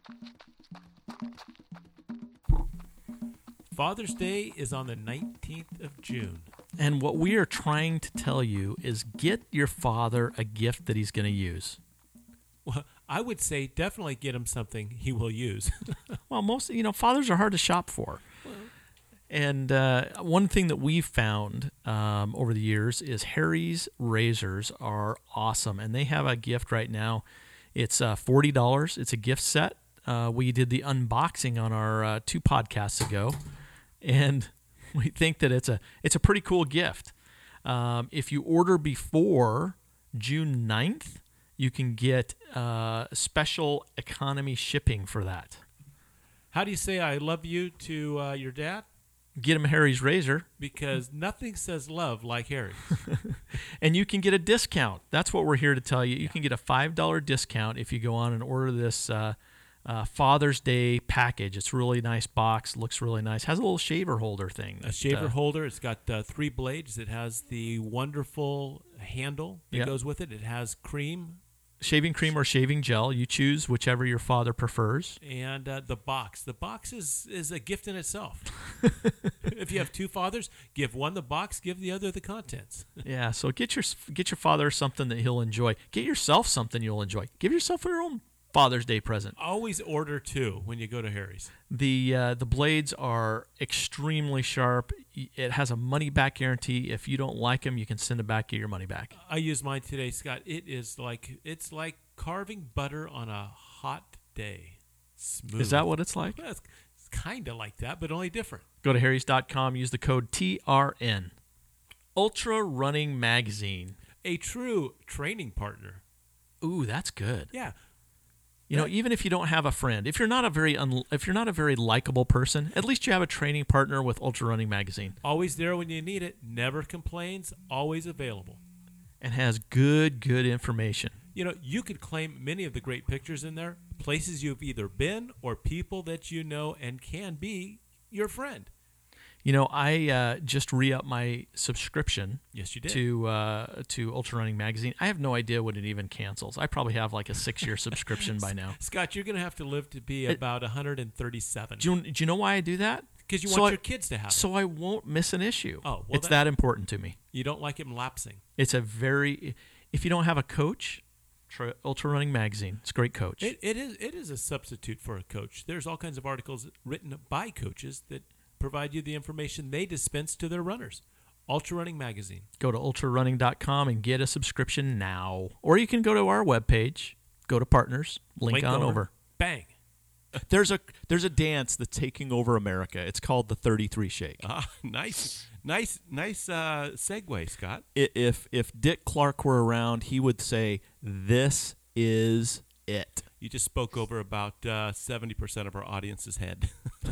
Father's Day is on the 19th of June. And what we are trying to tell you is get your father a gift that he's going to use. Well, I would say definitely get him something he will use. Well, fathers are hard to shop for. And one thing that we've found over the years is Harry's razors are awesome. And they have a gift right now. It's $40. It's a gift set. We did the unboxing on our 2 podcasts ago. And we think that it's a pretty cool gift. If you order before June 9th, you can get special economy shipping for that. How do you say I love you to your dad? Get him Harry's razor. Because nothing says love like Harry. And you can get a discount. That's what we're here to tell you. You can get a $5 discount if you go on and order this Father's Day package. It's a really nice box. Looks really nice. Has a little shaver holder thing. A shaver holder. It's got 3 blades. It has the wonderful handle that goes with it. It has cream. Shaving cream or shaving gel. You choose whichever your father prefers. And the box. The box is a gift in itself. If you have 2 fathers, give one the box, give the other the contents. Yeah, so get your father something that he'll enjoy. Get yourself something you'll enjoy. Give yourself your own Father's Day present. Always order 2 when you go to Harry's. The blades are extremely sharp. It has a money-back guarantee. If you don't like them, you can send it back, get your money back. I used mine today, Scott. It's like carving butter on a hot day. Smooth. Is that what it's like? Well, it's kind of like that, but only different. Go to harrys.com. Use the code TRN. Ultra Running Magazine. A true training partner. Ooh, that's good. Yeah. Even if you don't have a friend, if you're not a very likable person, at least you have a training partner with Ultra Running Magazine. Always there when you need it, never complains, always available. And has good information. You could claim many of the great pictures in there, places you've either been or people that you know and can be your friend. I just re-upped my subscription. Yes, you did. To Ultra Running Magazine. I have no idea when it even cancels. I probably have like a 6-year subscription by now. Scott, you're going to have to live to be about 137. Do you know why I do that? Because you want your kids to have it. So I won't miss an issue. Oh, well, it's that important to me. You don't like it lapsing. If you don't have a coach, Ultra Running Magazine. It's a great coach. It is a substitute for a coach. There's all kinds of articles written by coaches that provide you the information they dispense to their runners. Ultra Running Magazine. Go to ultrarunning.com and get a subscription now. Or you can go to our webpage, go to Partners, link on over. Bang. There's a dance that's taking over America. It's called the 33 Shake. Nice segue, Scott. If Dick Clark were around, he would say, "This is it." You just spoke over about 70% of our audience's head.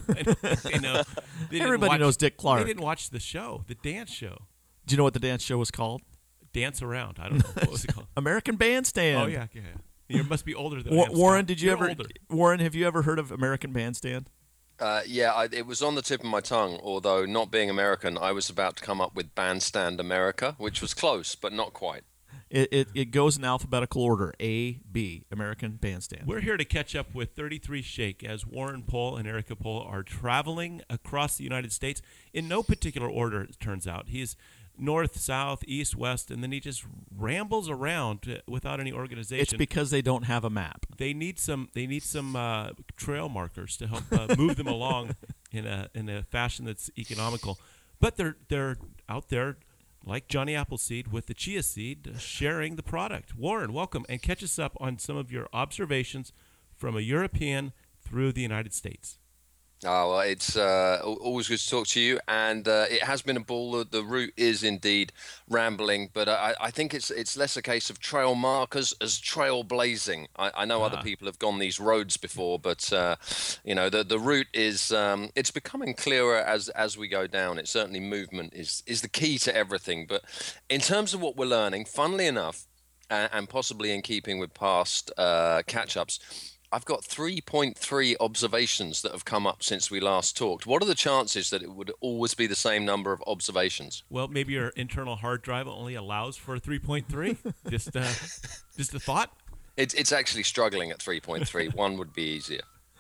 Everybody knows Dick Clark. They didn't watch the show, the dance show. Do you know what the dance show was called? Dance Around. I don't know. What was it called? American Bandstand. Oh, yeah. You must be older than Warren, Scott. Warren, have you ever heard of American Bandstand? It was on the tip of my tongue, although not being American, I was about to come up with Bandstand America, which was close, but not quite. It goes in alphabetical order, A, B, American Bandstand. We're here to catch up with 33 Shake as Warren Pohl and Erica Pohl are traveling across the United States in no particular order, it turns out. He's north, south, east, west, and then he just rambles around without any organization. It's because they don't have a map. They need some trail markers to help move them along in a fashion that's economical. But they're out there like Johnny Appleseed with the chia seed, sharing the product. Warren, welcome, and catch us up on some of your observations from a European through the United States. Oh, well, it's always good to talk to you, and it has been a ball. The route is indeed rambling, but I think it's less a case of trail markers as trail blazing. I know other people have gone these roads before, but the route is it's becoming clearer as we go down. It certainly movement is the key to everything. But in terms of what we're learning, funnily enough, and possibly in keeping with past catch-ups, I've got 3.3 observations that have come up since we last talked. What are the chances that it would always be the same number of observations? Well, maybe your internal hard drive only allows for 3.3. Just a thought. It's actually struggling at 3.3. One would be easier.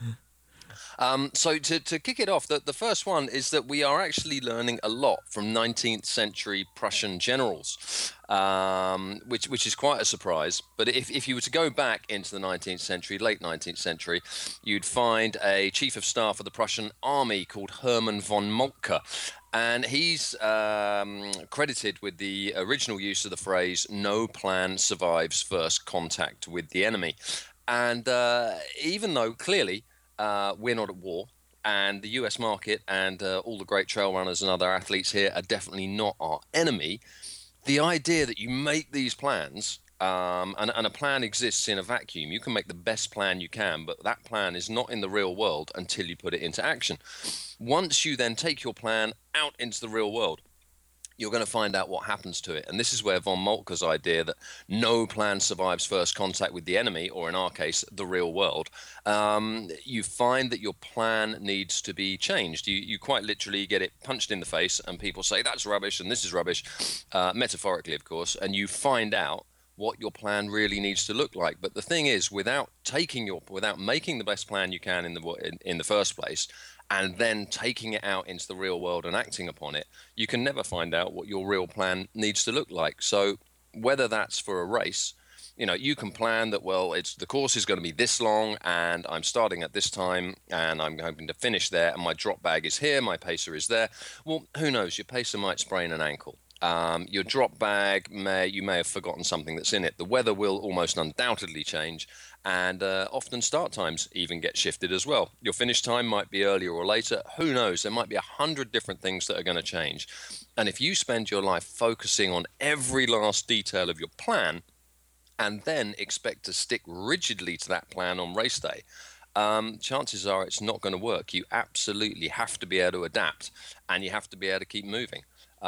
So to kick it off, the first one is that we are actually learning a lot from 19th century Prussian generals, which is quite a surprise. But if you were to go back into the 19th century, late 19th century, you'd find a chief of staff of the Prussian army called Hermann von Moltke. And he's credited with the original use of the phrase, "no plan survives first contact with the enemy." And even though clearly we're not at war, and the US market and all the great trail runners and other athletes here are definitely not our enemy, the idea that you make these plans, and a plan exists in a vacuum. You can make the best plan you can, but that plan is not in the real world until you put it into action. Once you then take your plan out into the real world, you're going to find out what happens to it. And this is where von Moltke's idea that no plan survives first contact with the enemy, or in our case, the real world, you find that your plan needs to be changed. You quite literally get it punched in the face, and people say, that's rubbish, and this is rubbish, metaphorically, of course, and you find out what your plan really needs to look like. But the thing is, without making the best plan you can in the first place, and then taking it out into the real world and acting upon it, you can never find out what your real plan needs to look like. So whether that's for a race, you can plan that, well, the course is going to be this long, and I'm starting at this time, and I'm hoping to finish there, and my drop bag is here, my pacer is there. Well, who knows? Your pacer might sprain an ankle. Your drop bag, you may have forgotten something that's in it. The weather will almost undoubtedly change, and often start times even get shifted as well. Your finish time might be earlier or later. Who knows? There might be 100 different things that are going to change. And if you spend your life focusing on every last detail of your plan, and then expect to stick rigidly to that plan on race day, chances are it's not going to work. You absolutely have to be able to adapt, and you have to be able to keep moving.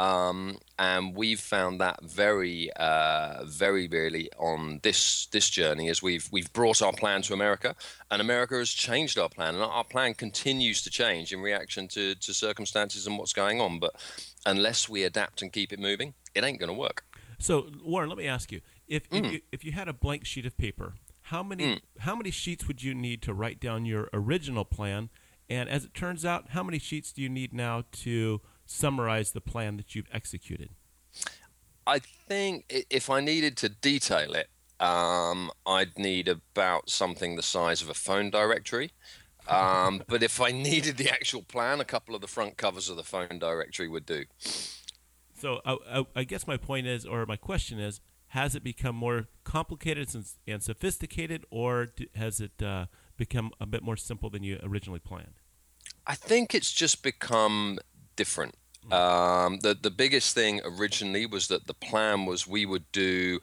And we've found that very, very rarely on this journey, as we've brought our plan to America, and America has changed our plan, and our plan continues to change in reaction to circumstances and what's going on. But unless we adapt and keep it moving, it ain't going to work. So, Warren, let me ask you: if you had a blank sheet of paper, how many sheets would you need to write down your original plan? And as it turns out, how many sheets do you need now to summarize the plan that you've executed? I think if I needed to detail it, I'd need about something the size of a phone directory. But if I needed the actual plan, a couple of the front covers of the phone directory would do. So I guess my point is, or my question is, has it become more complicated and sophisticated, or has it become a bit more simple than you originally planned? I think it's just become different. The biggest thing originally was that the plan was we would do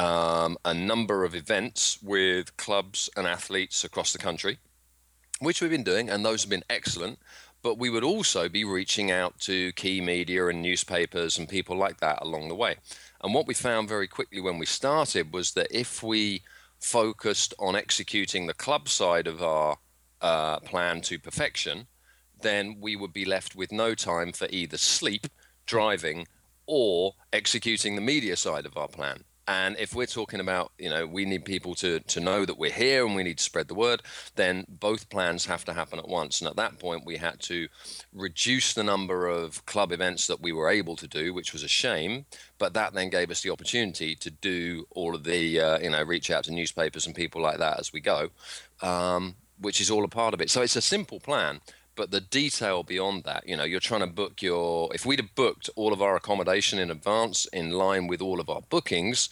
a number of events with clubs and athletes across the country, which we've been doing, and those have been excellent. But we would also be reaching out to key media and newspapers and people like that along the way. And what we found very quickly when we started was that if we focused on executing the club side of our plan to perfection, then we would be left with no time for either sleep, driving, or executing the media side of our plan. And if we're talking about, we need people to know that we're here and we need to spread the word, then both plans have to happen at once. And at that point, we had to reduce the number of club events that we were able to do, which was a shame. But that then gave us the opportunity to do all of the, reach out to newspapers and people like that as we go, which is all a part of it. So it's a simple plan. But the detail beyond that, you're trying to book if we'd have booked all of our accommodation in advance in line with all of our bookings,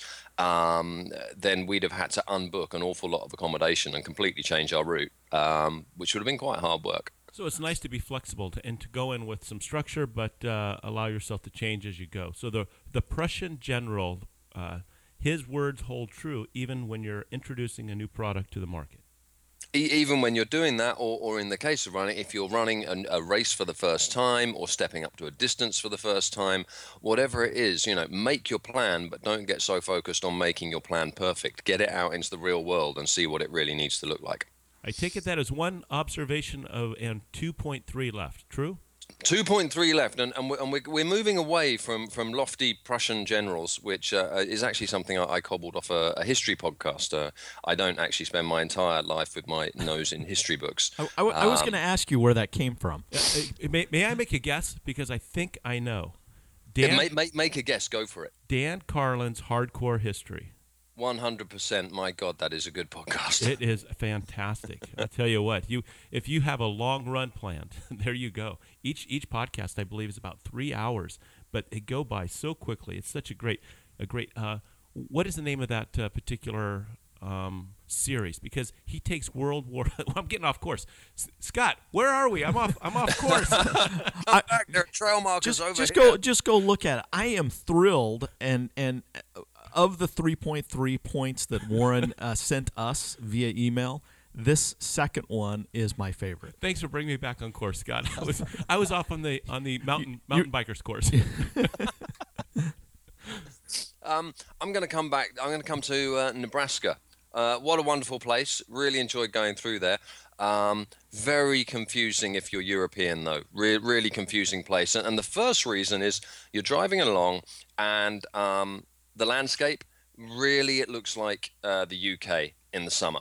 then we'd have had to unbook an awful lot of accommodation and completely change our route, which would have been quite hard work. So it's nice to be flexible and to go in with some structure, but allow yourself to change as you go. So the Prussian general, his words hold true even when you're introducing a new product to the market. Even when you're doing that, or in the case of running, if you're running a race for the first time or stepping up to a distance for the first time, whatever it is, make your plan, but don't get so focused on making your plan perfect. Get it out into the real world and see what it really needs to look like. I take it that as one observation and 2.3 left. True? 2.3 left, and we're moving away from lofty Prussian generals, which is actually something I cobbled off a history podcast. I don't actually spend my entire life with my nose in history books. I was going to ask you where that came from. May I make a guess? Because I think I know. Make a guess. Go for it. Dan Carlin's Hardcore History. 100%. My God, that is a good podcast. It is fantastic. I tell you what, if you have a long run planned, there you go. Each podcast, I believe, is about 3 hours, but they go by so quickly. It's such a great. What is the name of that particular series? Because he takes World War. I'm getting off course. Scott, where are we? I'm off course. Come back. There are trail markers over here. Just go look at it. I am thrilled and. Of the 3.3 points that Warren sent us via email, this second one is my favorite. Thanks for bringing me back on course, Scott. I was off on the mountain bikers course. I'm going to come back. I'm going to come to Nebraska. What a wonderful place. Really enjoyed going through there. Very confusing if you're European, though. Really confusing place. And the first reason is you're driving along and the landscape, really, it looks like the UK in the summer.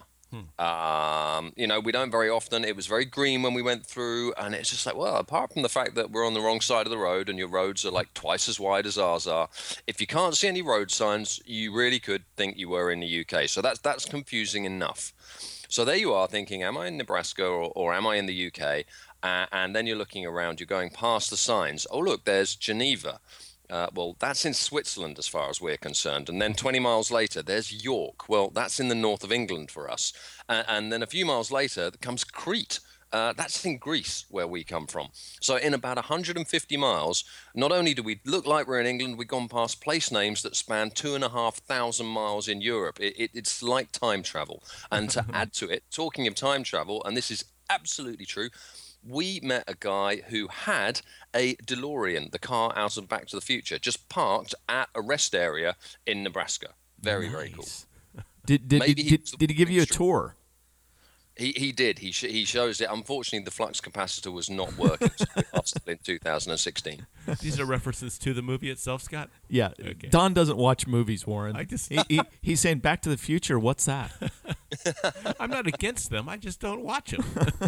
We don't very often. It was very green when we went through, and it's just like, well, apart from the fact that we're on the wrong side of the road and your roads are like twice as wide as ours are, if you can't see any road signs, you really could think you were in the UK. So that's confusing enough. So there you are thinking, am I in Nebraska or am I in the UK? And then you're looking around, you're going past the signs. Oh, look, there's Geneva. Well, that's in Switzerland as far as we're concerned. And then 20 miles later, there's York. Well, that's in the north of England for us. And then a few miles later comes Crete. That's in Greece, where we come from. So in about 150 miles, not only do we look like we're in England, we've gone past place names that span 2,500 miles in Europe. It's like time travel. And to add to it, talking of time travel, and this is absolutely true, we met a guy who had a DeLorean, the car out of Back to the Future, just parked at a rest area in Nebraska. Very, very cool. Did he give you a tour? He did. He shows it. Unfortunately, the flux capacitor was not working in 2016. These are references to the movie itself, Scott? Yeah. Okay. Don doesn't watch movies, Warren. He's saying Back to the Future. What's that? I'm not against them. I just don't watch them.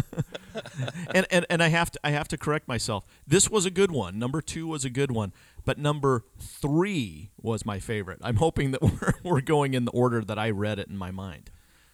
and I have to correct myself. This was a good one. Number 2 was a good one, but number 3 was my favorite. I'm hoping that we're going in the order that I read it in my mind.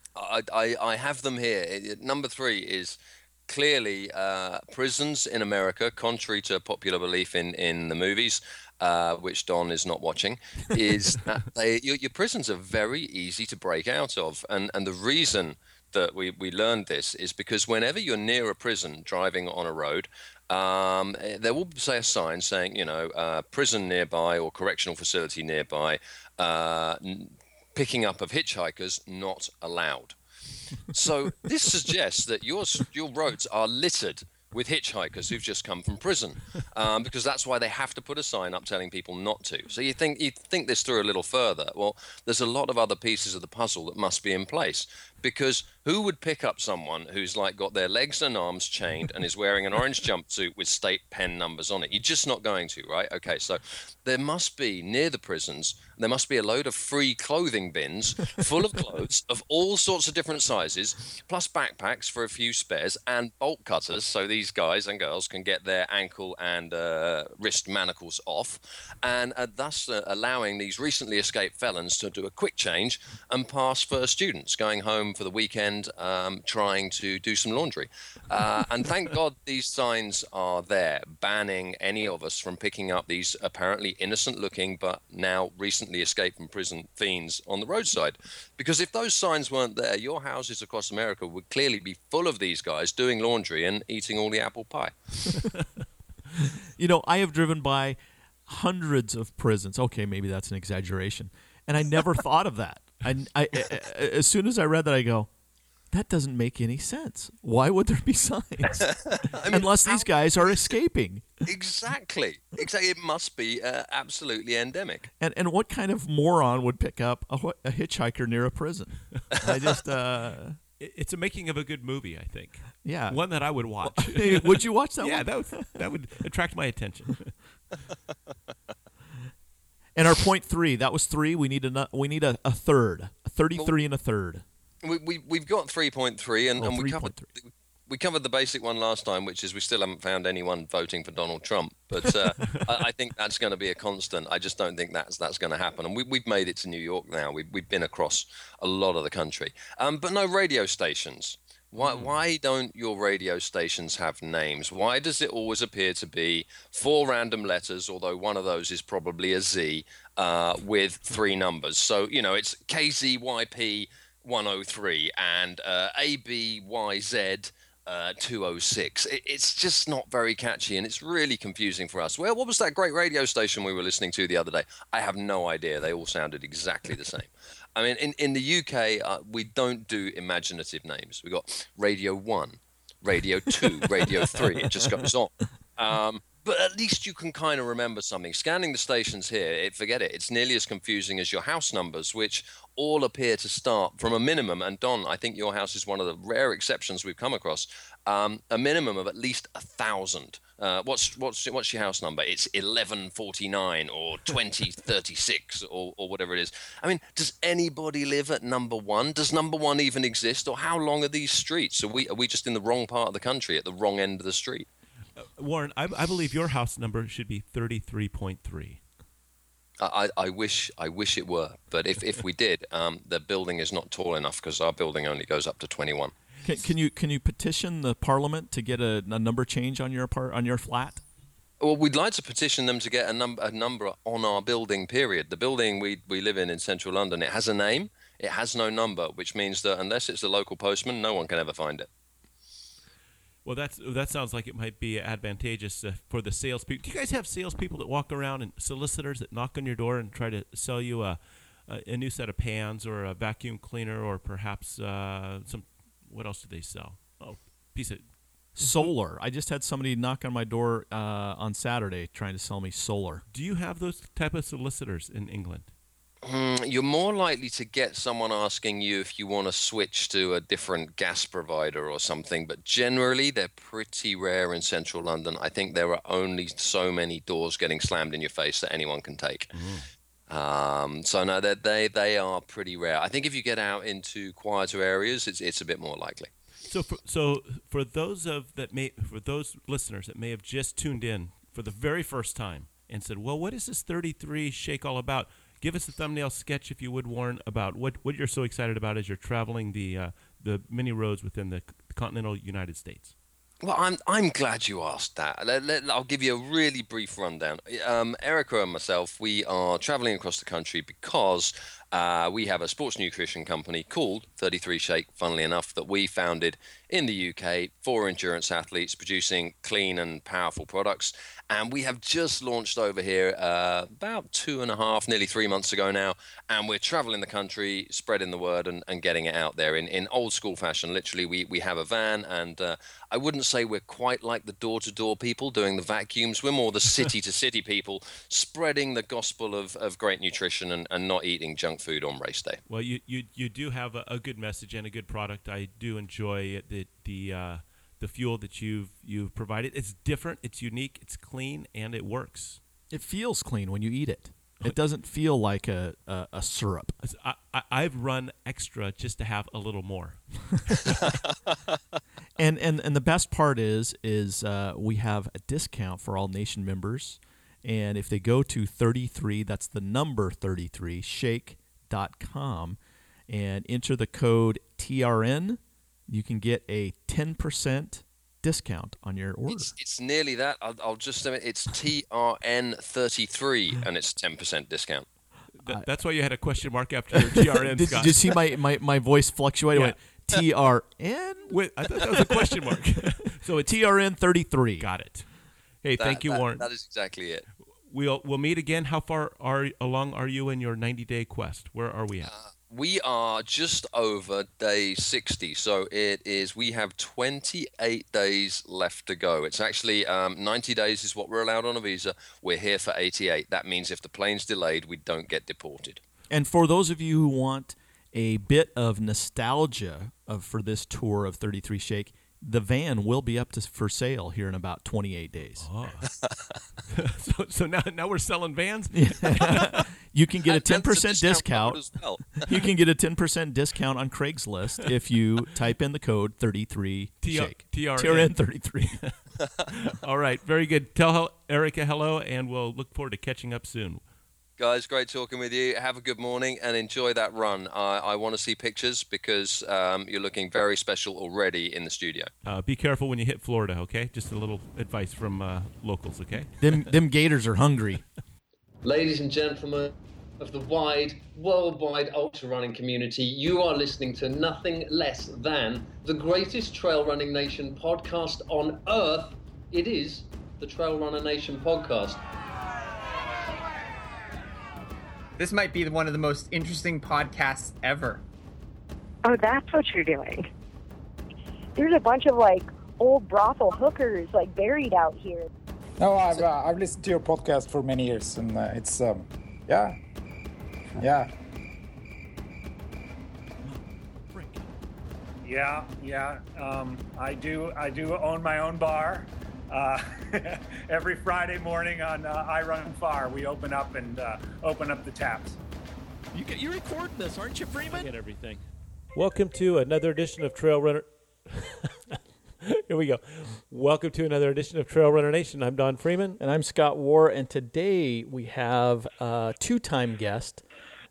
I have them here. Number 3 is clearly prisons in America, contrary to popular belief in the movies, which Don is not watching, is that your prisons are very easy to break out of. And the reason that we learned this is because whenever you're near a prison driving on a road, there will say a sign saying, prison nearby or correctional facility nearby, picking up of hitchhikers not allowed. So this suggests that your roads are littered with hitchhikers who've just come from prison, because that's why they have to put a sign up telling people not to. So you think this through a little further. Well, there's a lot of other pieces of the puzzle that must be in place, because who would pick up someone who's like got their legs and arms chained and is wearing an orange jumpsuit with state pen numbers on it? You're just not going to, right? Okay, so there must be, near the prisons, there must be a load of free clothing bins full of clothes of all sorts of different sizes, plus backpacks for a few spares and bolt cutters so these guys and girls can get their ankle and wrist manacles off, and thus allowing these recently escaped felons to do a quick change and pass for students going home for the weekend, trying to do some laundry. And thank God these signs are there, banning any of us from picking up these apparently innocent-looking but now recently escaped from prison fiends on the roadside. Because if those signs weren't there, your houses across America would clearly be full of these guys doing laundry and eating all the apple pie. I have driven by hundreds of prisons. Okay, maybe that's an exaggeration. And I never thought of that. I as soon as I read that, I go, that doesn't make any sense. Why would there be signs? Unless these guys are escaping. Exactly. It must be absolutely endemic. And what kind of moron would pick up a hitchhiker near a prison? I just It's a making of a good movie, I think. Yeah. One that I would watch. Would you watch that Yeah, one? that would attract my attention. And our point 3, that was 3. We need a third, a 33 and a third. We've got 3.3, and, Oh, and we 3.3. covered the basic one last time, which is we still haven't found anyone voting for Donald Trump. But I think that's going to be a constant. I just don't think that's going to happen. And we've made it to New York now. We've been across a lot of the country, but no radio stations. Why don't your radio stations have names? Why does it always appear to be 4 random letters, although one of those is probably a Z, with 3 numbers? So, it's KZYP 103 and ABYZ 206. It's just not very catchy, and it's really confusing for us. Well, what was that great radio station we were listening to the other day? I have no idea. They all sounded exactly the same. I mean, in the UK, we don't do imaginative names. We've got Radio 1, Radio 2, Radio 3. It just goes on. But at least you can kind of remember something. Scanning the stations here, forget it. It's nearly as confusing as your house numbers, which all appear to start from a minimum. And Don, I think your house is one of the rare exceptions we've come across. A minimum of at least 1,000. What's your house number? It's 1149 or 2036 or whatever it is. I mean, does anybody live at number 1? Does number 1 even exist? Or how long are these streets? Are we just in the wrong part of the country, at the wrong end of the street? Warren, I believe your house number should be 33.3. I wish it were, but if we did, the building is not tall enough because our building only goes up to 21. Can you petition the Parliament to get a number change on your flat? Well, we'd like to petition them to get a number on our building. Period. The building we live in central London, it has a name, it has no number, which means that unless it's the local postman, no one can ever find it. Well, that sounds like it might be advantageous for the salespeople. Do you guys have salespeople that walk around and solicitors that knock on your door and try to sell you a new set of pans or a vacuum cleaner or perhaps some? What else do they sell? Oh, piece of solar. I just had somebody knock on my door on Saturday trying to sell me solar. Do you have those type of solicitors in England? You're more likely to get someone asking you if you want to switch to a different gas provider or something, but generally they're pretty rare in central London. I think there are only so many doors getting slammed in your face that anyone can take. So no, they are pretty rare. I think if you get out into quieter areas, it's a bit more likely. So for those listeners that may have just tuned in for the very first time and said, "Well, what is this 33 shake all about?" Give us a thumbnail sketch, if you would, Warren, about what you're so excited about as you're traveling the many roads within the continental United States. Well, I'm glad you asked that. I'll give you a really brief rundown. Erica and myself, we are traveling across the country because we have a sports nutrition company called 33 Shake, funnily enough, that we founded in the UK for endurance athletes, producing clean and powerful products. And we have just launched over here about 2.5, nearly 3 months ago now. And we're traveling the country, spreading the word and getting it out there in old school fashion. Literally, we have a van, and I wouldn't say we're quite like the door-to-door people doing the vacuums. We're more the city-to-city people spreading the gospel of great nutrition and not eating junk food on race day. Well, you do have a good message and a good product. I do enjoy the fuel that you've provided. It's different, it's unique, it's clean, and it works. It feels clean when you eat it. It doesn't feel like a syrup. I've run extra just to have a little more. And the best part is we have a discount for all Nation members. And if they go to 33, that's the number 33, shake.com, and enter the code TRN, you can get a 10% discount on your order. It's nearly that. I'll just say it's TRN33, and it's 10% discount. That's why you had a question mark after your TRN, Scott. Did you see my voice fluctuate? Yeah. I went, TRN? Wait, I thought that was a question mark. So it's TRN33. Got it. Hey, thank you, Warren. That is exactly it. We'll meet again. How far along are you in your 90-day quest? Where are we at? We are just over day 60, so we have 28 days left to go. It's actually 90 days is what we're allowed on a visa. We're here for 88. That means if the plane's delayed, we don't get deported. And for those of you who want a bit of nostalgia for this tour of 33 Shake, the van will be up for sale here in about 28 days. Oh. so now we're selling vans? You can get a And 10% discount. as well. You can get a 10% discount on Craigslist if you type in the code 33 Shake. TRN. 33. All right, very good. Tell Erica hello, and we'll look forward to catching up soon. Guys, great talking with you. Have a good morning and enjoy that run. I want to see pictures because you're looking very special already in the studio. Be careful when you hit Florida, okay? Just a little advice from locals, okay? them gators are hungry. Ladies and gentlemen of the worldwide ultra running community, you are listening to nothing less than the greatest trail running nation podcast on earth. It is the Trail Runner Nation podcast. This might be one of the most interesting podcasts ever. Oh, that's what you're doing. There's a bunch of old brothel hookers buried out here. No, I've listened to your podcast for many years, and it's yeah. Yeah. I do own my own bar. Every Friday morning on I Run Far, we open up the taps. You're recording this, aren't you, Freeman? And everything. Welcome to another edition of Trail Runner. Here we go. Welcome to another edition of Trail Runner Nation. I'm Don Freeman. And I'm Scott Warr, and today we have a two-time guest.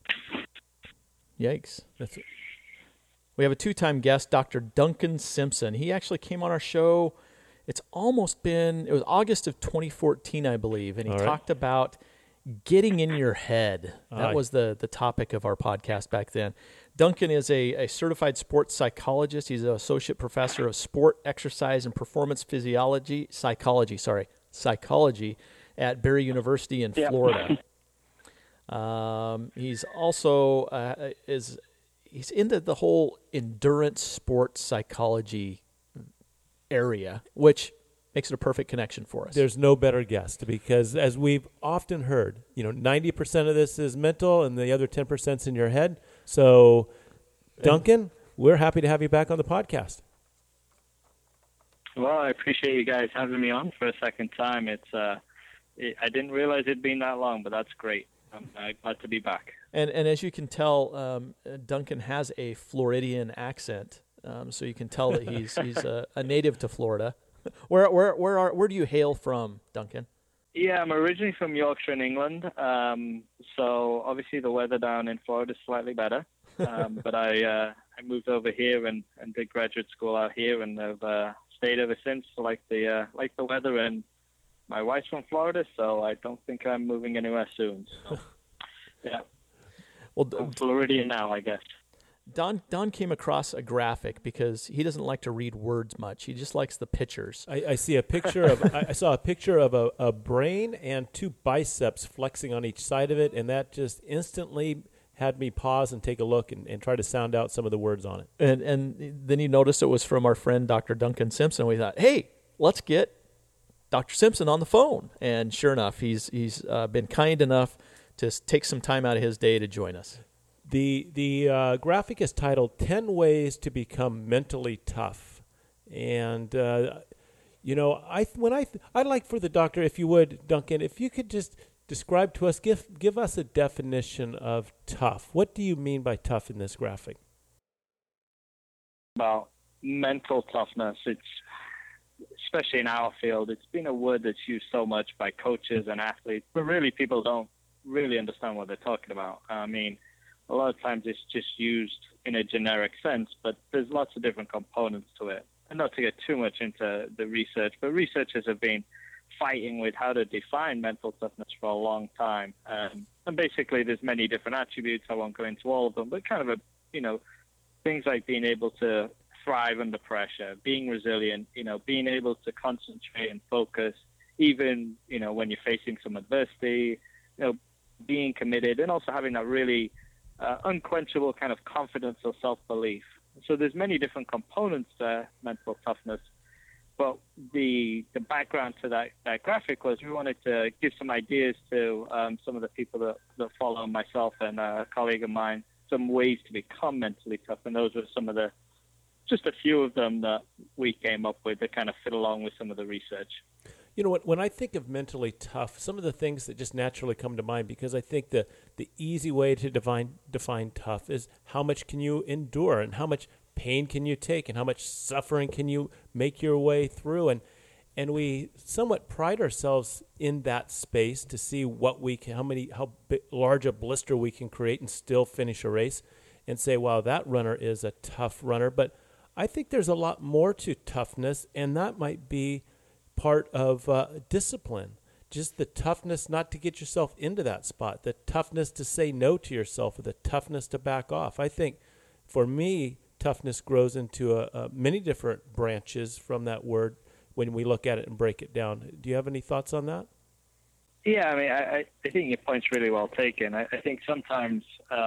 Yikes. We have a two-time guest, Dr. Duncan Simpson. He actually came on our show. It was August of 2014, I believe, and he talked about getting in your head. That was the topic of our podcast back then. Duncan is a certified sports psychologist. He's an associate professor of sport, exercise, and performance psychology at Barry University in Florida. He's also he's into the whole endurance sports psychology area, which makes it a perfect connection for us. There's no better guest because, as we've often heard, 90% of this is mental and the other 10%'s in your head. So, Duncan, we're happy to have you back on the podcast. Well, I appreciate you guys having me on for a second time. I didn't realize it'd been that long, but that's great. I'm glad to be back. And as you can tell, Duncan has a Floridian accent, so you can tell that he's a native to Florida. Where do you hail from, Duncan? Yeah, I'm originally from Yorkshire in England. So obviously the weather down in Florida is slightly better. But I moved over here and did graduate school out here, and I've stayed ever since. Like the weather, and my wife's from Florida, so I don't think I'm moving anywhere soon. So, yeah. Well, I'm Floridian now, I guess. Don came across a graphic because he doesn't like to read words much. He just likes the pictures. I see a picture of I saw a picture of a brain and two biceps flexing on each side of it, and that just instantly had me pause and take a look and try to sound out some of the words on it. And then you noticed it was from our friend Dr. Duncan Simpson. We thought, hey, let's get Dr. Simpson on the phone. And sure enough, he's been kind enough to take some time out of his day to join us. The graphic is titled 10 Ways to Become Mentally Tough. And, I'd like for the doctor, if you would, Duncan, if you could just describe to us, give us a definition of tough. What do you mean by tough in this graphic? About mental toughness, it's especially in our field, it's been a word that's used so much by coaches and athletes, but really people don't really understand what they're talking about. I mean, a lot of times it's just used in a generic sense, but there's lots of different components to it. And not to get too much into the research, but researchers have been fighting with how to define mental toughness for a long time. And basically there's many different attributes. I won't go into all of them, but kind of things like being able to thrive under pressure, being resilient, being able to concentrate and focus, even, when you're facing some adversity, being committed, and also having that really unquenchable kind of confidence or self-belief. So there's many different components to mental toughness. But the background to that graphic was we wanted to give some ideas to some of the people that follow myself and a colleague of mine, some ways to become mentally tough, and those were just a few of them that we came up with that kind of fit along with some of the research. You know, when I think of mentally tough, some of the things that just naturally come to mind, because I think the easy way to define tough is how much can you endure and how much pain can you take and how much suffering can you make your way through. And we somewhat pride ourselves in that space to see what we can, how large a blister we can create and still finish a race and say, wow, that runner is a tough runner. But I think there's a lot more to toughness, and that might be part of discipline, just the toughness not to get yourself into that spot, the toughness to say no to yourself, or the toughness to back off. I think for me, toughness grows into many different branches from that word when we look at it and break it down. Do you have any thoughts on that? Yeah, I mean, I think your point's really well taken. I think sometimes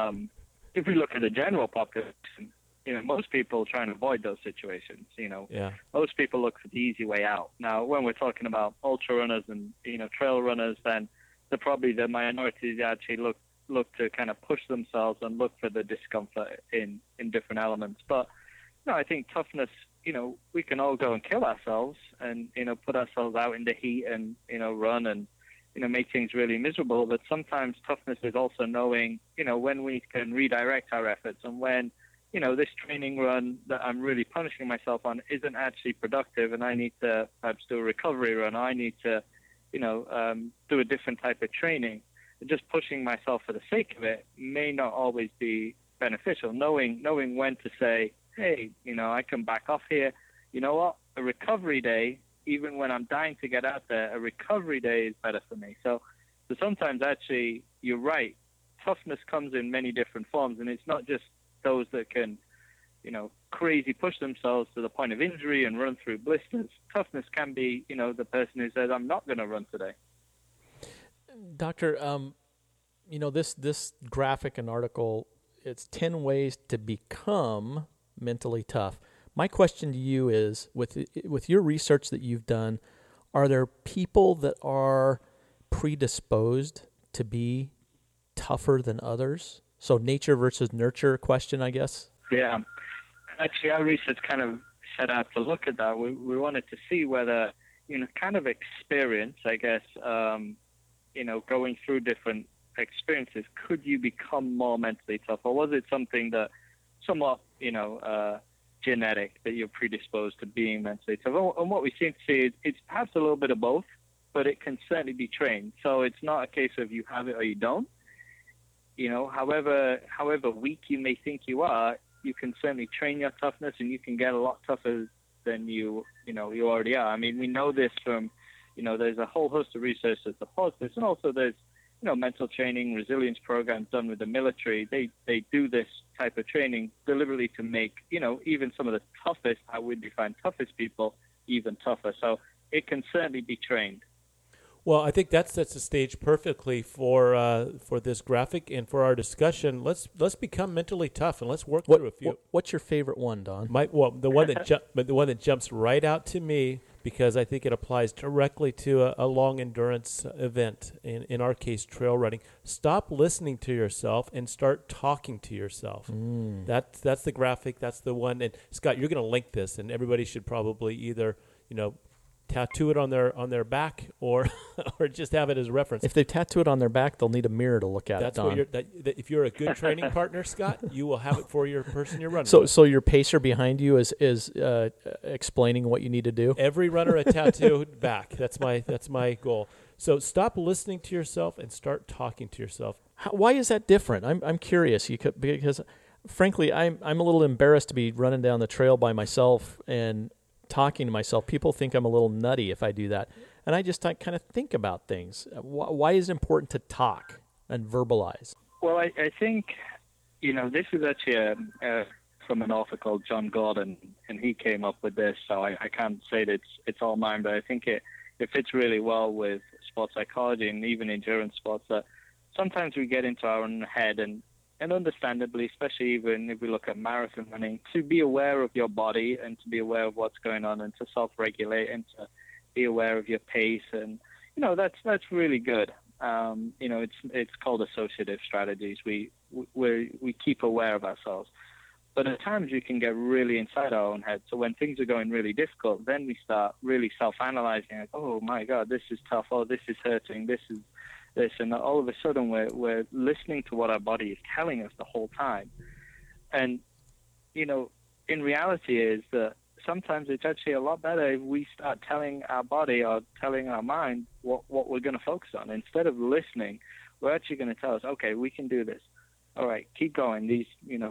if we look at the general population, you know, most people try and avoid those situations. You know, most people look for the easy way out. Now, when we're talking about ultra runners and, you know, trail runners, then they're probably the minority that actually look to kind of push themselves and look for the discomfort in different elements. But, you know, I think toughness, you know, we can all go and kill ourselves and, you know, put ourselves out in the heat and, you know, run and, you know, make things really miserable. But sometimes toughness is also knowing, you know, when we can redirect our efforts and when, you know, this training run that I'm really punishing myself on isn't actually productive and I need to perhaps do a recovery run. I need to, you know, do a different type of training. Just pushing myself for the sake of it may not always be beneficial. Knowing when to say, hey, you know, I can back off here. You know what? A recovery day, even when I'm dying to get out there, a recovery day is better for me. So sometimes actually you're right. Toughness comes in many different forms, and it's not just those that can, you know, crazy push themselves to the point of injury and run through blisters. Toughness can be, you know, the person who says, I'm not going to run today. Doctor, you know, this graphic and article, it's 10 ways to become mentally tough. My question to you is, with your research that you've done, are there people that are predisposed to be tougher than others? So nature versus nurture question, I guess. Yeah. Actually, our research kind of set out to look at that. We wanted to see whether, you know, kind of experience, I guess, you know, going through different experiences, could you become more mentally tough? Or was it something that somewhat, you know, genetic, that you're predisposed to being mentally tough? And what we seem to see is it's perhaps a little bit of both, but it can certainly be trained. So it's not a case of you have it or you don't. You know, however weak you may think you are, you can certainly train your toughness and you can get a lot tougher than you already are. I mean, we know this from, you know, there's a whole host of research that supports this, and also there's, you know, mental training, resilience programs done with the military. They do this type of training deliberately to make, you know, even some of the toughest, how we define toughest people, even tougher. So it can certainly be trained. Well, I think that sets the stage perfectly for this graphic and for our discussion. Let's become mentally tough and let's work through a few. What's your favorite one, Don? The one that jumps right out to me, because I think it applies directly to a long endurance event. In our case, trail running. Stop listening to yourself and start talking to yourself. That's the graphic. That's the one. And Scott, you're going to link this, and everybody should probably either, you know, tattoo it on their back or just have it as reference. If they tattoo it on their back, they'll need a mirror to look at That's it, Don. what if you're a good training partner, Scott, you will have it for your person you're running. So your pacer behind you is explaining what you need to do. Every runner a tattooed back. That's my goal. So stop listening to yourself and start talking to yourself. Why is that different? I'm curious. Because frankly, I'm a little embarrassed to be running down the trail by myself and talking to myself. People think I'm a little nutty if I do that. And I just kind of think about things. Why is it important to talk and verbalize? Well, I think, you know, this is actually from an author called John Gordon, and he came up with this, so I can't say that it's all mine, but I think it fits really well with sports psychology and even endurance sports, that sometimes we get into our own head and understandably, especially even if we look at marathon running, to be aware of your body and to be aware of what's going on and to self-regulate and to be aware of your pace. And, you know, that's really good. It's called associative strategies. We keep aware of ourselves. But at times we can get really inside our own head. So when things are going really difficult, then we start really self-analyzing. Like, oh my God, this is tough. Oh, this is hurting. This is this. And all of a sudden we're listening to what our body is telling us the whole time. And, in reality is that sometimes it's actually a lot better if we start telling our body or telling our mind what we're going to focus on. Instead of listening, we're actually going to tell us, okay, we can do this. All right, keep going. These,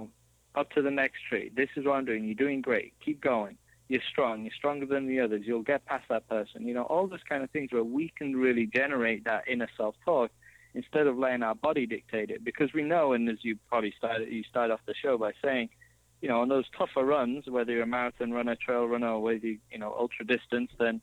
up to the next tree. This is what I'm doing. You're doing great. Keep going. You're strong. You're stronger than the others. You'll get past that person. All those kind of things where we can really generate that inner self-talk instead of letting our body dictate it. Because we know, and as you probably start off the show by saying, on those tougher runs, whether you're a marathon runner, trail runner, or whether you, ultra distance, then,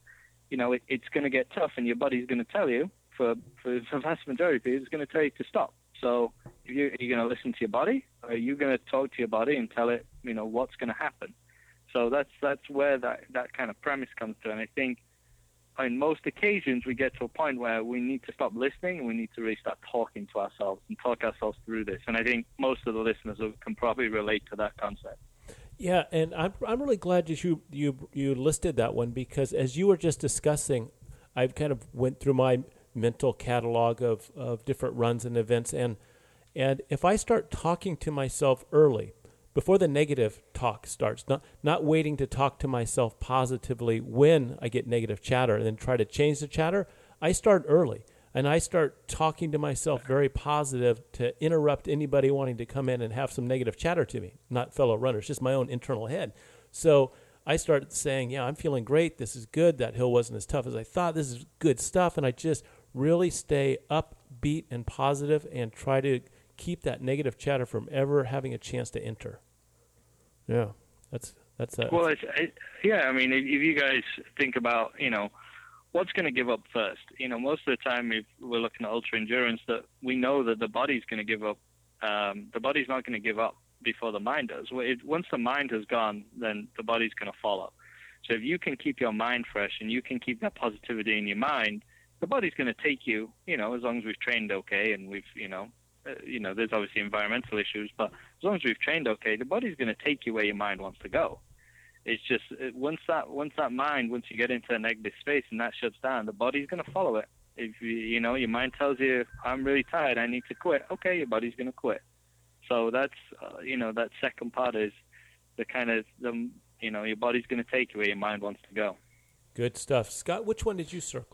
it's going to get tough, and your body's going to tell you, for the vast majority of people, it's going to tell you to stop. So are you going to listen to your body, or are you going to talk to your body and tell it, what's going to happen? So that's where that kind of premise comes to. And I think on most occasions we get to a point where we need to stop listening and we need to really start talking to ourselves and talk ourselves through this. And I think most of the listeners can probably relate to that concept. Yeah, and I'm really glad you listed that one, because as you were just discussing, I've kind of went through my mental catalog of different runs and events, and if I start talking to myself early, before the negative talk starts, not waiting to talk to myself positively when I get negative chatter and then try to change the chatter, I start early. And I start talking to myself very positive to interrupt anybody wanting to come in and have some negative chatter to me, not fellow runners, just my own internal head. So I started saying, yeah, I'm feeling great. This is good. That hill wasn't as tough as I thought. This is good stuff. And I just really stay upbeat and positive and try to keep that negative chatter from ever having a chance to enter. Yeah, that's that. Well, I mean, if you guys think about, what's going to give up first? Most of the time, if we're looking at ultra endurance, that we know that the body's going to give up. The body's not going to give up before the mind does. Once the mind has gone, then the body's going to follow. So if you can keep your mind fresh and you can keep that positivity in your mind, the body's going to take you. As long as we've trained okay, and we've, there's obviously environmental issues, but as long as we've trained okay, the body's going to take you where your mind wants to go. It's just once you get into a negative space and that shuts down, the body's going to follow it. If your mind tells you, I'm really tired, I need to quit, okay, your body's going to quit. So that's that second part is the kind of your body's going to take you where your mind wants to go. Good stuff. Scott, which one did you circle?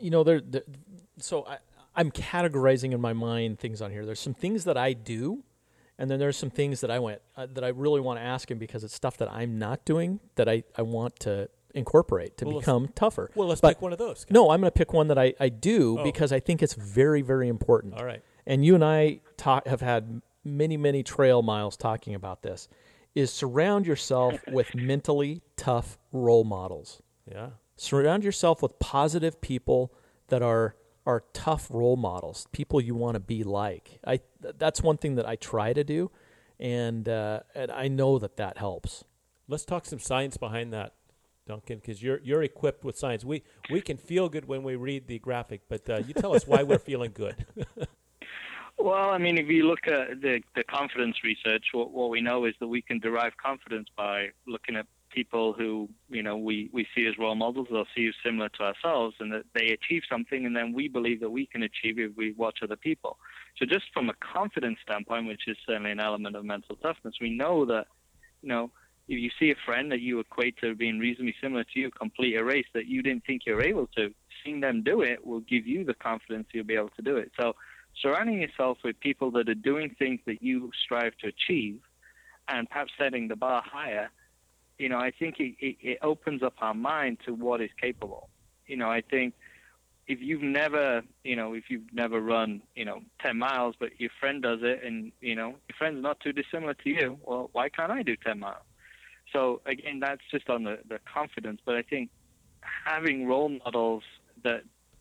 So I'm categorizing in my mind things on here. There's some things that I do, and then there's some things that that I really want to ask him, because it's stuff that I'm not doing that I want to incorporate to become tougher. Well, let's pick one of those. No, I'm going to pick one that I do because I think it's very, very important. All right. And you and I have had many, many trail miles talking about this, is surround yourself with mentally tough role models. Yeah. Surround yourself with positive people that are tough role models, people you want to be like. That's one thing that I try to do, and I know that helps. Let's talk some science behind that, Duncan, because you're equipped with science. We can feel good when we read the graphic, but you tell us why we're feeling good. Well, I mean, if you look at the confidence research, what we know is that we can derive confidence by looking at people who, we see as role models or see as similar to ourselves, and that they achieve something, and then we believe that we can achieve it if we watch other people. So just from a confidence standpoint, which is certainly an element of mental toughness, we know that, if you see a friend that you equate to being reasonably similar to you complete a race that you didn't think you were able to, seeing them do it will give you the confidence you'll be able to do it. So surrounding yourself with people that are doing things that you strive to achieve, and perhaps setting the bar higher, I think it opens up our mind to what is capable. I think if you've never run, 10 miles, but your friend does it, and, your friend's not too dissimilar to you, well, why can't I do 10 miles? So again, that's just on the confidence. But I think having role models that,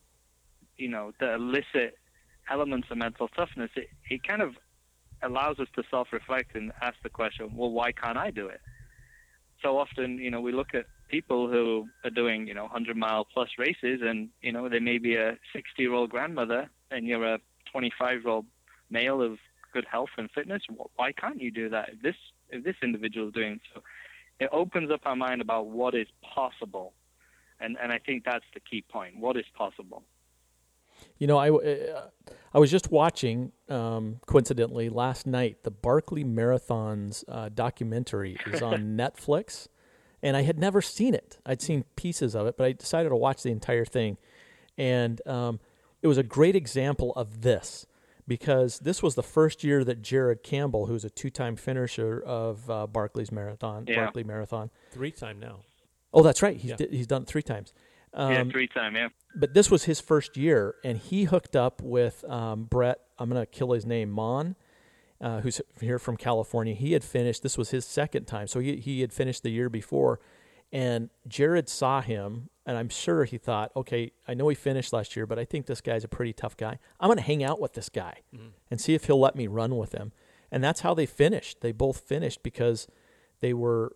that elicit elements of mental toughness, it kind of allows us to self-reflect and ask the question, well, why can't I do it? So often, we look at people who are doing, 100-mile plus races, and, they may be a 60-year-old grandmother, and you're a 25-year-old male of good health and fitness. Why can't you do that if this individual is doing so? It opens up our mind about what is possible, and I think that's the key point. What is possible? You know, I was just watching, coincidentally, last night, the Barkley Marathon's documentary is on Netflix, and I had never seen it. I'd seen pieces of it, but I decided to watch the entire thing, and it was a great example of this, because this was the first year that Jared Campbell, who's a 2-time finisher of Barkley Marathon. 3-time now. Oh, that's right. He's done it 3 times. 3-time, yeah. But this was his first year, and he hooked up with Brett, I'm going to kill his name, Mon, who's here from California. He had finished, this was his second time, so he had finished the year before, and Jared saw him, and I'm sure he thought, okay, I know he finished last year, but I think this guy's a pretty tough guy. I'm going to hang out with this guy and see if he'll let me run with him. And that's how they finished. They both finished because they were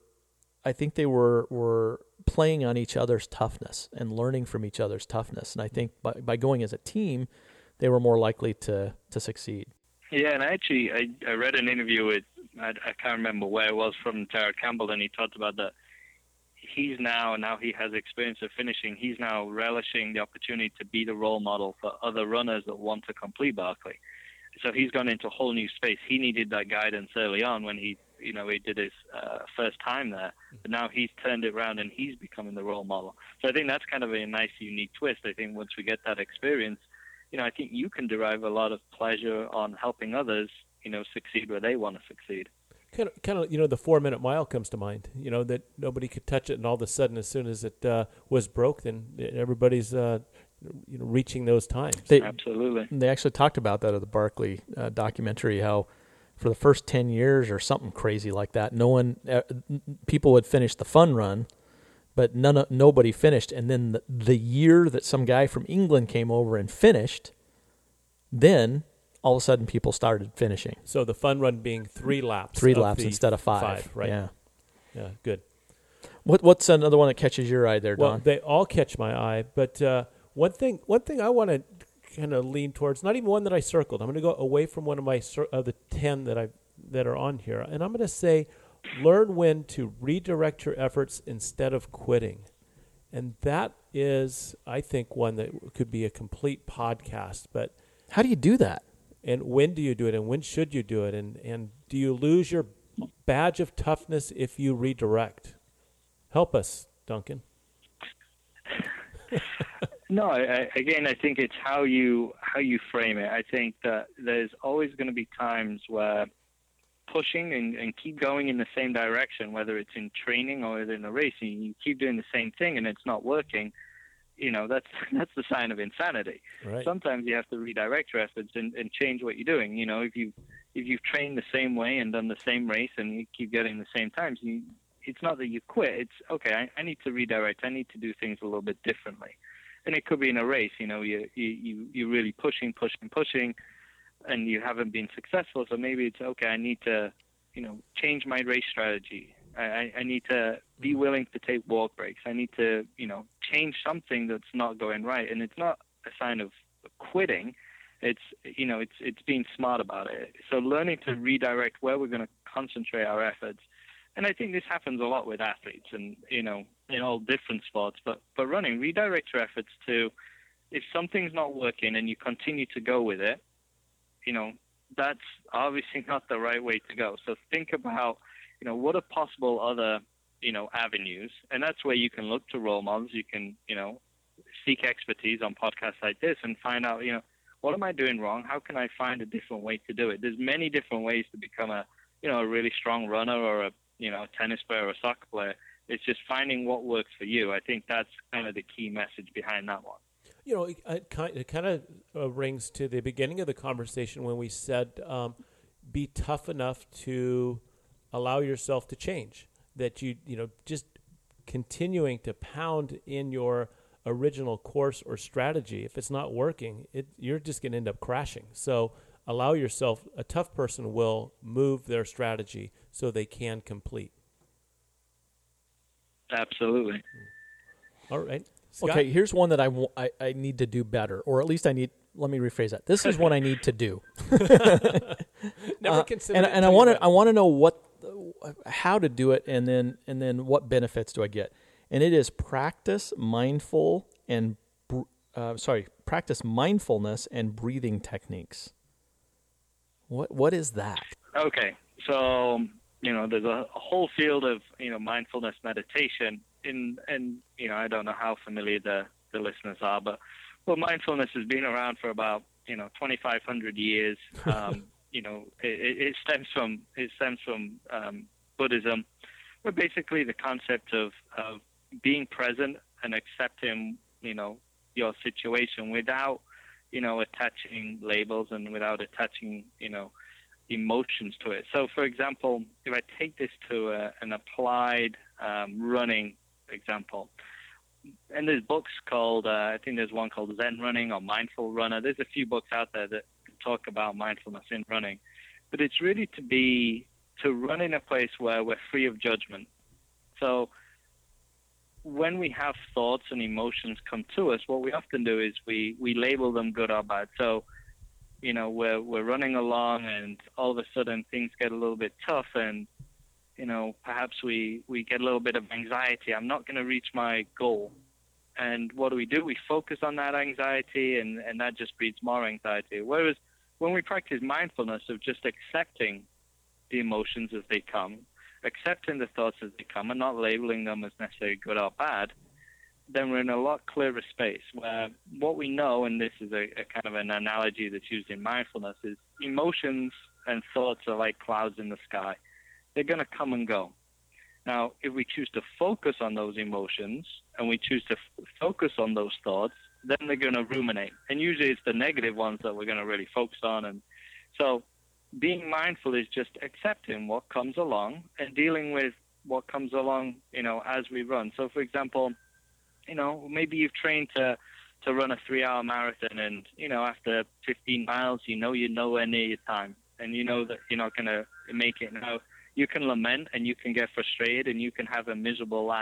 playing on each other's toughness and learning from each other's toughness. And I think by going as a team, they were more likely to succeed. Yeah, and I read an interview with, I can't remember where it was, from Jared Campbell, and he talked about that he's now he has experience of finishing, he's now relishing the opportunity to be the role model for other runners that want to complete Barkley. So he's gone into a whole new space. He needed that guidance early on when he did his first time there, but now he's turned it around and he's becoming the role model. So I think that's kind of a nice, unique twist. I think once we get that experience, I think you can derive a lot of pleasure on helping others, succeed where they want to succeed. Kind of, the 4-minute mile comes to mind. That nobody could touch it, and all of a sudden, as soon as it was broke, then everybody's reaching those times. Absolutely. They actually talked about that at the Barkley documentary, how for the first 10 years or something crazy like that, people would finish the fun run, but nobody finished. And then the year that some guy from England came over and finished, then all of a sudden people started finishing. So the fun run being 3 laps. 3 laps instead of 5. Right. Yeah. Yeah, good. What's another one that catches your eye there, Don? Well, they all catch my eye, but one thing I want to kind of lean towards, not even one that I circled. I'm going to go away from one of my the 10 that are on here, and I'm going to say, learn when to redirect your efforts instead of quitting. And that is, I think, one that could be a complete podcast. But how do you do that? And when do you do it? And when should you do it? And do you lose your badge of toughness if you redirect? Help us, Duncan. No, I think it's how you frame it. I think that there's always going to be times where pushing and keep going in the same direction, whether it's in training or in a race, and you keep doing the same thing and it's not working, that's the sign of insanity. Right. Sometimes you have to redirect your efforts and change what you're doing. If you've trained the same way and done the same race and you keep getting the same times, it's not that you quit. It's okay. I need to redirect. I need to do things a little bit differently. And it could be in a race. You're really pushing, and you haven't been successful. So maybe it's okay. I need to, change my race strategy. I need to be willing to take walk breaks. I need to, change something that's not going right. And it's not a sign of quitting. It's being smart about it. So learning to redirect where we're going to concentrate our efforts. And I think this happens a lot with athletes and, in all different sports. But running, redirect your efforts to, if something's not working and you continue to go with it, that's obviously not the right way to go. So think about, what are possible other, avenues. And that's where you can look to role models. You can, seek expertise on podcasts like this and find out, what am I doing wrong? How can I find a different way to do it? There's many different ways to become a really strong runner or a tennis player or a soccer player. It's just finding what works for you. I think that's kind of the key message behind that one. It kind of rings to the beginning of the conversation when we said be tough enough to allow yourself to change. That just continuing to pound in your original course or strategy, if it's not working, you're just going to end up crashing. So allow yourself, a tough person will move their strategy so they can complete. Absolutely. All right. Scott? Okay, here's one that I need to do better, or at least I need let me rephrase that. This is what I need to do. Never considered. And I want to know how to do it, and then what benefits do I get? And it is practice mindfulness and breathing techniques. What is that? Okay, so there's a whole field of mindfulness meditation, and I don't know how familiar the listeners are, but mindfulness has been around for about 2,500 years. It stems from Buddhism, but basically the concept of being present and accepting your situation without attaching labels and without attaching emotions to it. So for example, if I take this to an applied running example, and there's books called I think there's one called Zen Running or Mindful Runner. There's a few books out there that talk about mindfulness in running, but it's really to run in a place where we're free of judgment. So when we have thoughts and emotions come to us, what we often do is we label them good or bad. So we're running along, and all of a sudden things get a little bit tough, and perhaps we get a little bit of anxiety. I'm not going to reach my goal. And what do? We focus on that anxiety, and that just breeds more anxiety. Whereas when we practice mindfulness of just accepting the emotions as they come, accepting the thoughts as they come, and not labeling them as necessarily good or bad, then we're in a lot clearer space where what we know, and this is a kind of an analogy that's used in mindfulness, is emotions and thoughts are like clouds in the sky. They're going to come and go. Now, if we choose to focus on those emotions and we choose to focus on those thoughts, then they're going to ruminate. And usually it's the negative ones that we're going to really focus on. And so being mindful is just accepting what comes along and dealing with what comes along, as we run. So, for example, maybe you've trained to run a 3-hour marathon, and, after 15 miles, you're nowhere near your time, and you know that you're not going to make it. Now, you can lament and you can get frustrated and you can have a miserable last,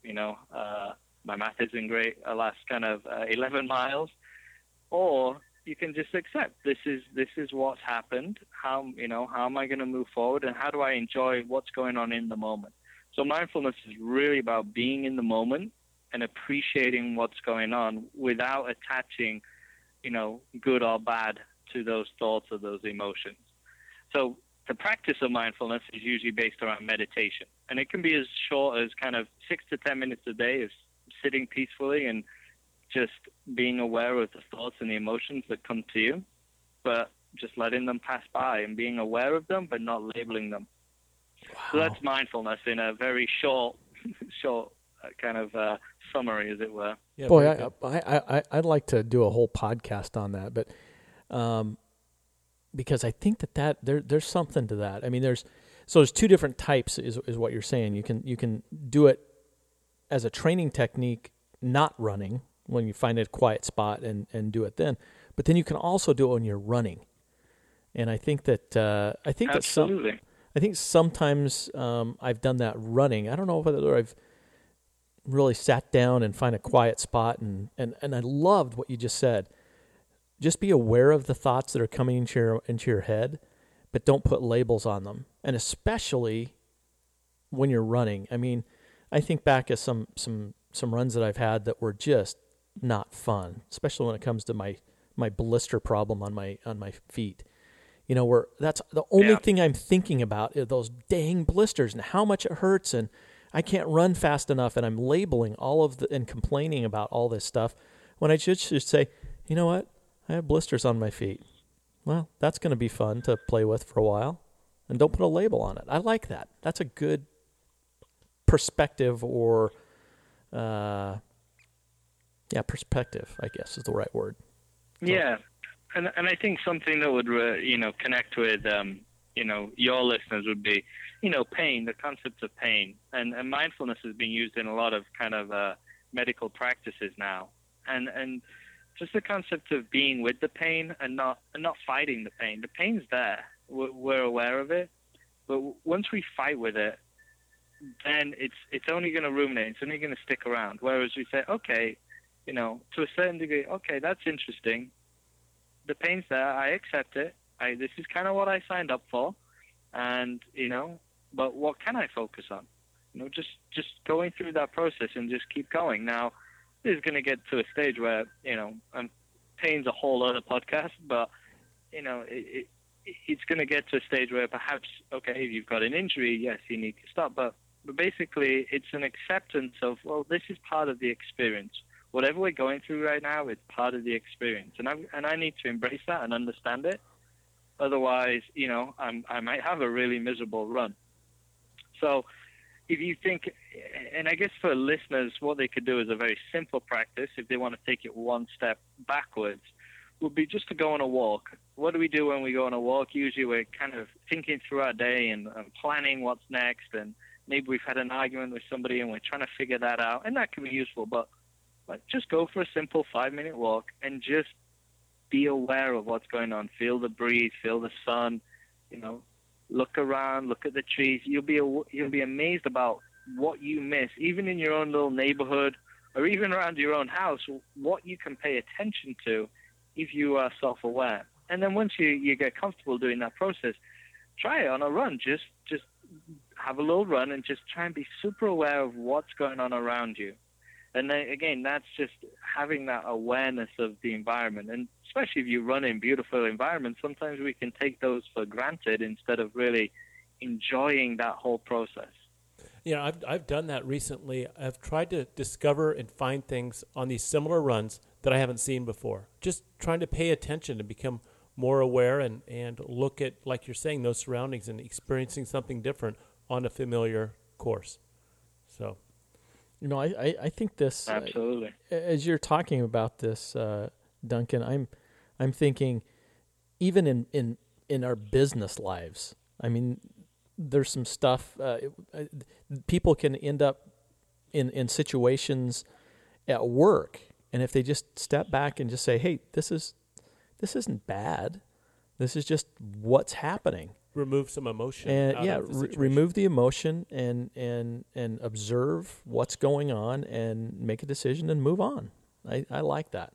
my math isn't great, last kind of 11 miles, or you can just accept this is what's happened. How am I going to move forward, and how do I enjoy what's going on in the moment? So mindfulness is really about being in the moment and appreciating what's going on without attaching, good or bad to those thoughts or those emotions. So the practice of mindfulness is usually based around meditation, and it can be as short as kind of 6 to 10 minutes a day of sitting peacefully and just being aware of the thoughts and the emotions that come to you, but just letting them pass by and being aware of them, but not labeling them. Wow. So that's mindfulness in a very short kind of summary, as it were. Yeah, boy, I'd like to do a whole podcast on that, but because I think that there's something to that. I mean, there's 2 different types, is what you're saying. You can do it as a training technique, not running, when you find a quiet spot and do it then. But then you can also do it when you're running. And I think that Absolutely. I think sometimes I've done that running. I don't know whether I've really sat down and find a quiet spot, and I loved what you just said. Just be aware of the thoughts that are coming into your head, but don't put labels on them. And especially when you're running. I mean, I think back at some runs that I've had that were just not fun, especially when it comes to my blister problem on my feet. Where that's the only thing I'm thinking about is those dang blisters and how much it hurts, and I can't run fast enough, and I'm labeling and complaining about all this stuff when I should just say, you know what? I have blisters on my feet. Well, that's going to be fun to play with for a while, and don't put a label on it. I like that. That's a good perspective, or perspective, I guess is the right word. So. Yeah, and I think something that would connect with your listeners would be pain, the concept of pain, and mindfulness is being used in a lot of kind of medical practices now, and just the concept of being with the pain and not fighting the pain. The pain's there, we're aware of it, but once we fight with it, then it's only going to ruminate, it's only going to stick around. Whereas we say, okay, to a certain degree, okay, that's interesting, the pain's there. I accept it. This is kind of what I signed up for, and but what can I focus on? Just going through that process and just keep going. Now, this is going to get to a stage where pain's a whole other podcast, but it's going to get to a stage where perhaps, okay, if you've got an injury, yes, you need to stop, but basically it's an acceptance of, well, this is part of the experience. Whatever we're going through right now, it's part of the experience, and I need to embrace that and understand it. Otherwise, I might have a really miserable run. So if you think, and I guess for listeners, what they could do is a very simple practice, if they want to take it one step backwards, would be just to go on a walk. What do we do when we go on a walk? Usually we're kind of thinking through our day and planning what's next, and maybe we've had an argument with somebody and we're trying to figure that out, and that can be useful, but just go for a simple 5-minute walk and just be aware of what's going on. Feel the breeze, feel the sun, look around, look at the trees. You'll be amazed about what you miss, even in your own little neighborhood or even around your own house, what you can pay attention to if you are self-aware. And then once you get comfortable doing that process, try it on a run. Just have a little run and just try and be super aware of what's going on around you. And then, again, that's just having that awareness of the environment. And especially if you run in beautiful environments, sometimes we can take those for granted instead of really enjoying that whole process. I've done that recently. I've tried to discover and find things on these similar runs that I haven't seen before. Just trying to pay attention and become more aware and look at, like you're saying, those surroundings and experiencing something different on a familiar course. So, I think this, absolutely. As you're talking about this, Duncan, I'm thinking, even in our business lives, I mean, there's some stuff people can end up in situations at work, and if they just step back and just say, "Hey, this isn't bad. This is just what's happening." Remove some emotion. And remove the emotion and observe what's going on and make a decision and move on. I like that.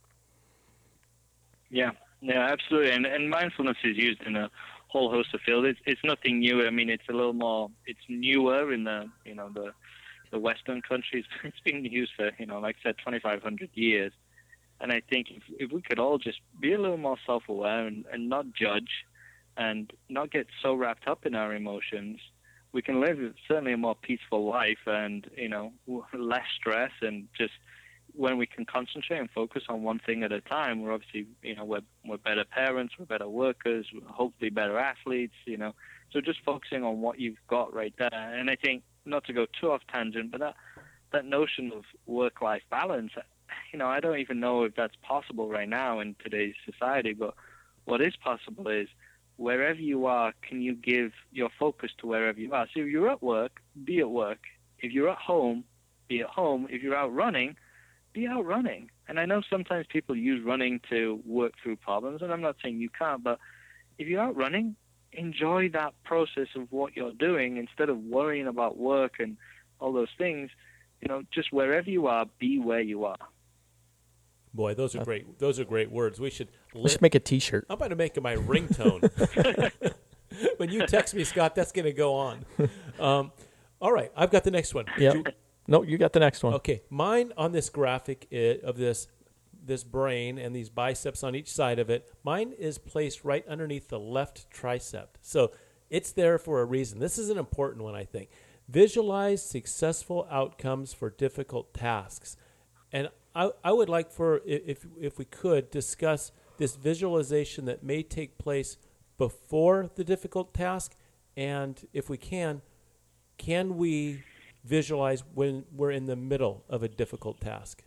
Yeah, absolutely. And mindfulness is used in a whole host of fields. It's nothing new. I mean, it's a little more. It's newer in the Western countries. It's been used for like I said, 2,500 years. And I think if we could all just be a little more self-aware and not judge, and not get so wrapped up in our emotions, we can live certainly a more peaceful life and, less stress, and just when we can concentrate and focus on one thing at a time, we're obviously, we're better parents, we're better workers, we're hopefully better athletes, So just focusing on what you've got right there. And I think, not to go too off tangent, but that notion of work-life balance, I don't even know if that's possible right now in today's society, but what is possible is wherever you are, can you give your focus to wherever you are? So if you're at work, be at work. If you're at home, be at home. If you're out running, be out running. And I know sometimes people use running to work through problems, and I'm not saying you can't, but if you're out running, enjoy that process of what you're doing instead of worrying about work and all those things. Just wherever you are, be where you are. Boy, those are great. Those are great words. We should make a T-shirt. I'm about to make it my ringtone. When you text me, Scott, that's going to go on. All right, I've got the next one. Yeah. No, you got the next one. Okay, mine on this graphic of this brain and these biceps on each side of it. Mine is placed right underneath the left tricep, so it's there for a reason. This is an important one, I think. Visualize successful outcomes for difficult tasks, and I would like for, if we could, discuss this visualization that may take place before the difficult task, and if we can we visualize when we're in the middle of a difficult task?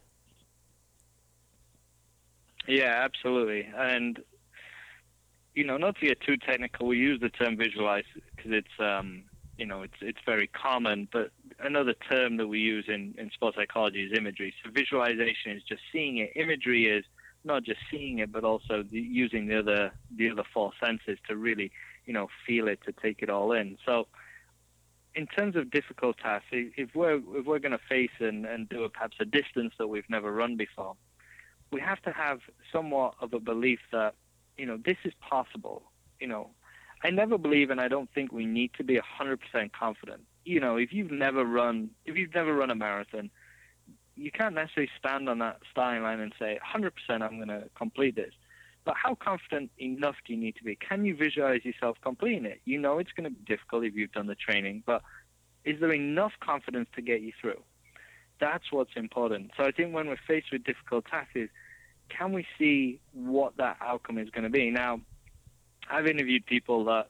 Yeah, absolutely. And, not to get too technical, we use the term visualize because it's, it's very common, but another term that we use in sports psychology is imagery. So visualization is just seeing it. Imagery is not just seeing it, but also using the other four senses to really, feel it, to take it all in. So in terms of difficult tasks, if we're going to face and do perhaps a distance that we've never run before, we have to have somewhat of a belief that, this is possible. I never believe, and I don't think we need to be 100% confident. If you've never run a marathon, you can't necessarily stand on that starting line and say 100% I'm going to complete this. But how confident enough do you need to be? Can you visualize yourself completing it? It's going to be difficult if you've done the training, but is there enough confidence to get you through? That's what's important. So I think when we're faced with difficult tasks, can we see what that outcome is going to be? Now, I've interviewed people that,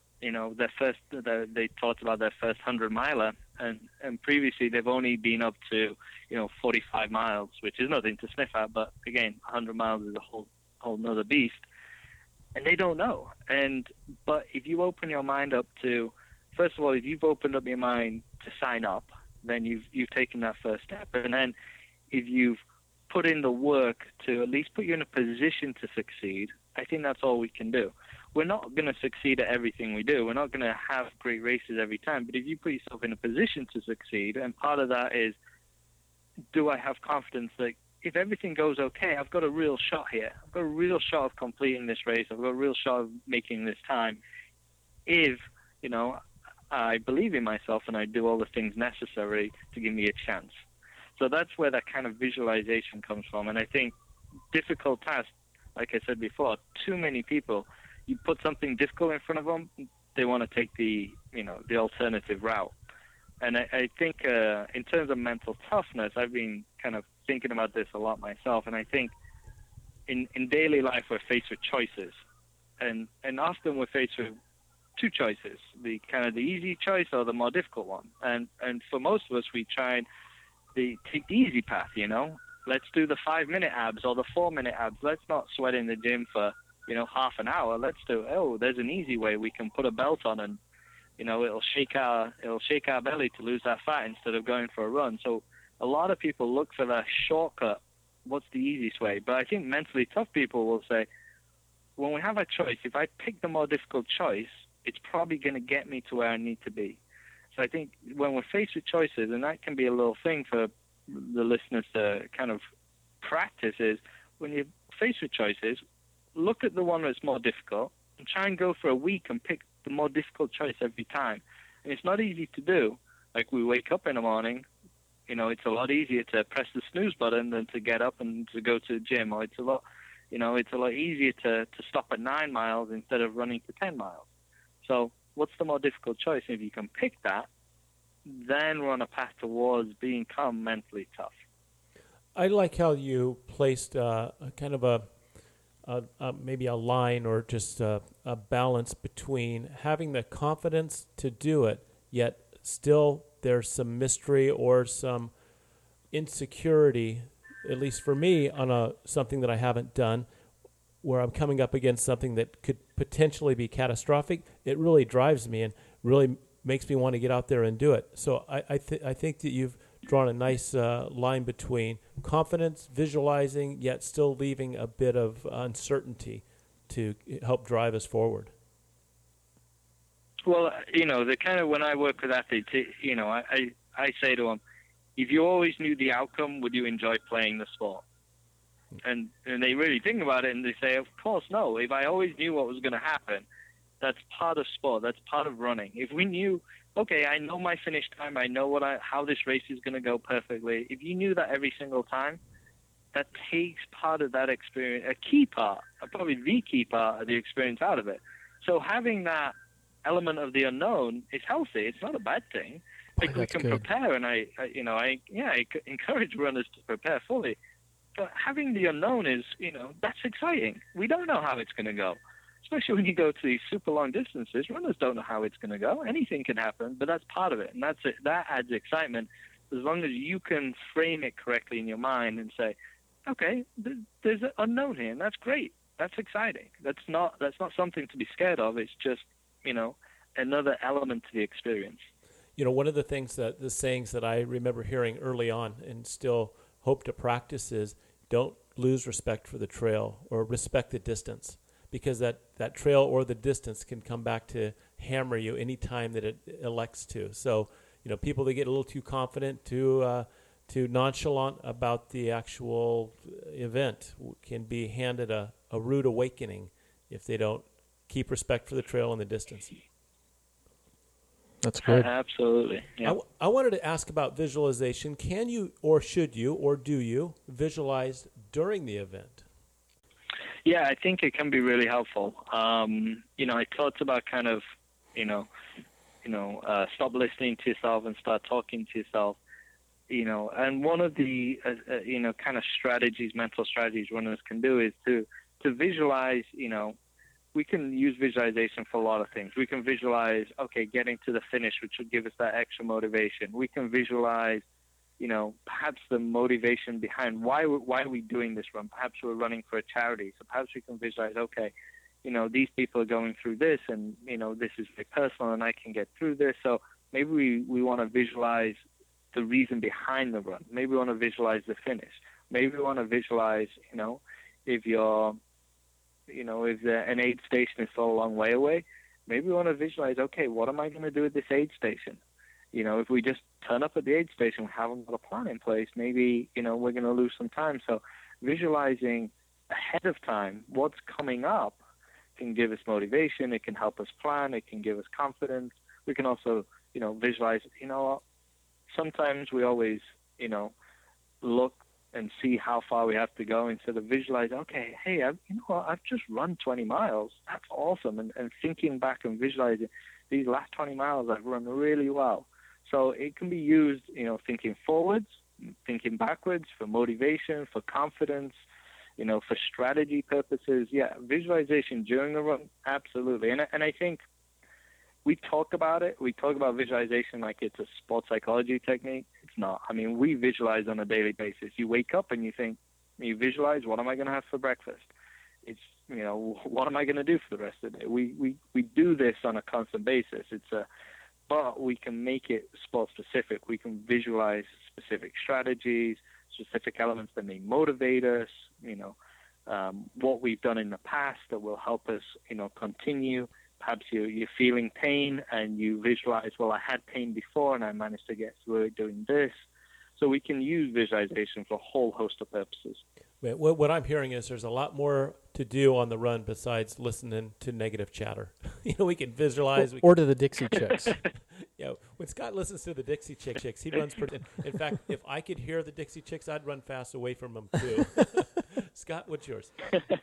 they talked about their first 100-miler, and previously they've only been up to, 45 miles, which is nothing to sniff at, but again, 100 miles is a whole nother beast, and they don't know. But if you open your mind up to, first of all, if you've opened up your mind to sign up, then you've taken that first step. And then if you've put in the work to at least put you in a position to succeed, I think that's all we can do. We're not going to succeed at everything we do. We're not going to have great races every time. But if you put yourself in a position to succeed, and part of that is, do I have confidence that if everything goes okay, I've got a real shot here. I've got a real shot of completing this race. I've got a real shot of making this time. If, I believe in myself and I do all the things necessary to give me a chance. So that's where that kind of visualization comes from. And I think difficult tasks, like I said before, too many people, you put something difficult in front of them, they want to take the alternative route. And I think in terms of mental toughness, I've been kind of thinking about this a lot myself. And I think in daily life, we're faced with choices. And often we're faced with two choices, the kind of the easy choice or the more difficult one. And for most of us, we try and take the easy path, Let's do the 5-minute abs or the 4-minute abs. Let's not sweat in the gym for, half an hour. Let's do, there's an easy way. We can put a belt on and, it'll shake our belly to lose that fat instead of going for a run. So a lot of people look for the shortcut. What's the easiest way? But I think mentally tough people will say, when we have a choice, if I pick the more difficult choice, it's probably going to get me to where I need to be. So I think when we're faced with choices, and that can be a little thing for the listeners to kind of practice, is when you're faced with choices, look at the one that's more difficult and try and go for a week and pick the more difficult choice every time. And it's not easy to do. Like, we wake up in the morning, it's a lot easier to press the snooze button than to get up and to go to the gym. Or it's a lot easier to stop at 9 miles instead of running to 10 miles. So what's the more difficult choice? If you can pick that, then we're on a path towards become mentally tough. I like how you placed a kind of maybe a line or just a balance between having the confidence to do it, yet still there's some mystery or some insecurity, at least for me, on something that I haven't done, where I'm coming up against something that could potentially be catastrophic. It really drives me and really makes me want to get out there and do it. So I think that you've drawn a nice line between confidence, visualizing, yet still leaving a bit of uncertainty to help drive us forward. Well, the kind of, when I work with athletes, I say to them, if you always knew the outcome, would you enjoy playing the sport? And they really think about it and they say, of course, no. If I always knew what was going to happen, that's part of sport. That's part of running. If we knew, okay, I know my finish time, I know how this race is going to go perfectly. If you knew that every single time, that takes part of that experience, a key part, probably the key part of the experience out of it. So having that element of the unknown is healthy. It's not a bad thing. Like, we can prepare, and I encourage runners to prepare fully. But having the unknown is, that's exciting. We don't know how it's going to go. Especially when you go to these super long distances, runners don't know how it's going to go. Anything can happen, but that's part of it. And that's it. That adds excitement as long as you can frame it correctly in your mind and say, okay, there's an unknown here, and that's great. That's exciting. That's not something to be scared of. It's just, another element to the experience. One of the sayings that I remember hearing early on and still hope to practice is, don't lose respect for the trail or respect the distance, because that trail or the distance can come back to hammer you any time that it elects to. So, people that get a little too confident, too too nonchalant about the actual event can be handed a rude awakening if they don't keep respect for the trail and the distance. That's good. Absolutely. Yeah. I wanted to ask about visualization. Can you, or should you, or do you visualize during the event? Yeah, I think it can be really helpful. I thought about kind of, stop listening to yourself and start talking to yourself. And one of the, kind of strategies, mental strategies runners can do is to visualize, we can use visualization for a lot of things. We can visualize, getting to the finish, which would give us that extra motivation. We can visualize, perhaps the motivation behind why are we doing this run? Perhaps we're running for a charity. So perhaps we can visualize, these people are going through this and, this is very personal and I can get through this. So maybe we want to visualize the reason behind the run. Maybe we want to visualize the finish. Maybe we want to visualize, if you're, if an aid station is still a long way away, maybe we want to visualize, what am I going to do at this aid station? If we just turn up at the aid station, we haven't got a plan in place, maybe, we're going to lose some time. So visualizing ahead of time what's coming up can give us motivation. It can help us plan. It can give us confidence. We can also, visualize, sometimes we always, look and see how far we have to go instead of visualize, I've just run 20 miles. That's awesome. And thinking back and visualizing these last 20 miles, I've run really well. So it can be used, thinking forwards, thinking backwards for motivation, for confidence, for strategy purposes. Yeah, visualization during the run, absolutely. And I think we talk about it. We talk about visualization like it's a sports psychology technique. It's not. I mean, we visualize on a daily basis. You wake up and you visualize, what am I going to have for breakfast? It's, what am I going to do for the rest of the day? We do this on a constant basis. But we can make it sport specific. We can visualize specific strategies, specific elements that may motivate us, what we've done in the past that will help us, continue. Perhaps you're feeling pain and you visualize, I had pain before and I managed to get through it doing this. So we can use visualization for a whole host of purposes. What I'm hearing is there's a lot more to do on the run besides listening to negative chatter. We can visualize. Or to the Dixie Chicks. Yeah, when Scott listens to the Dixie Chicks, he runs. In fact, if I could hear the Dixie Chicks, I'd run fast away from them too. Scott, what's yours?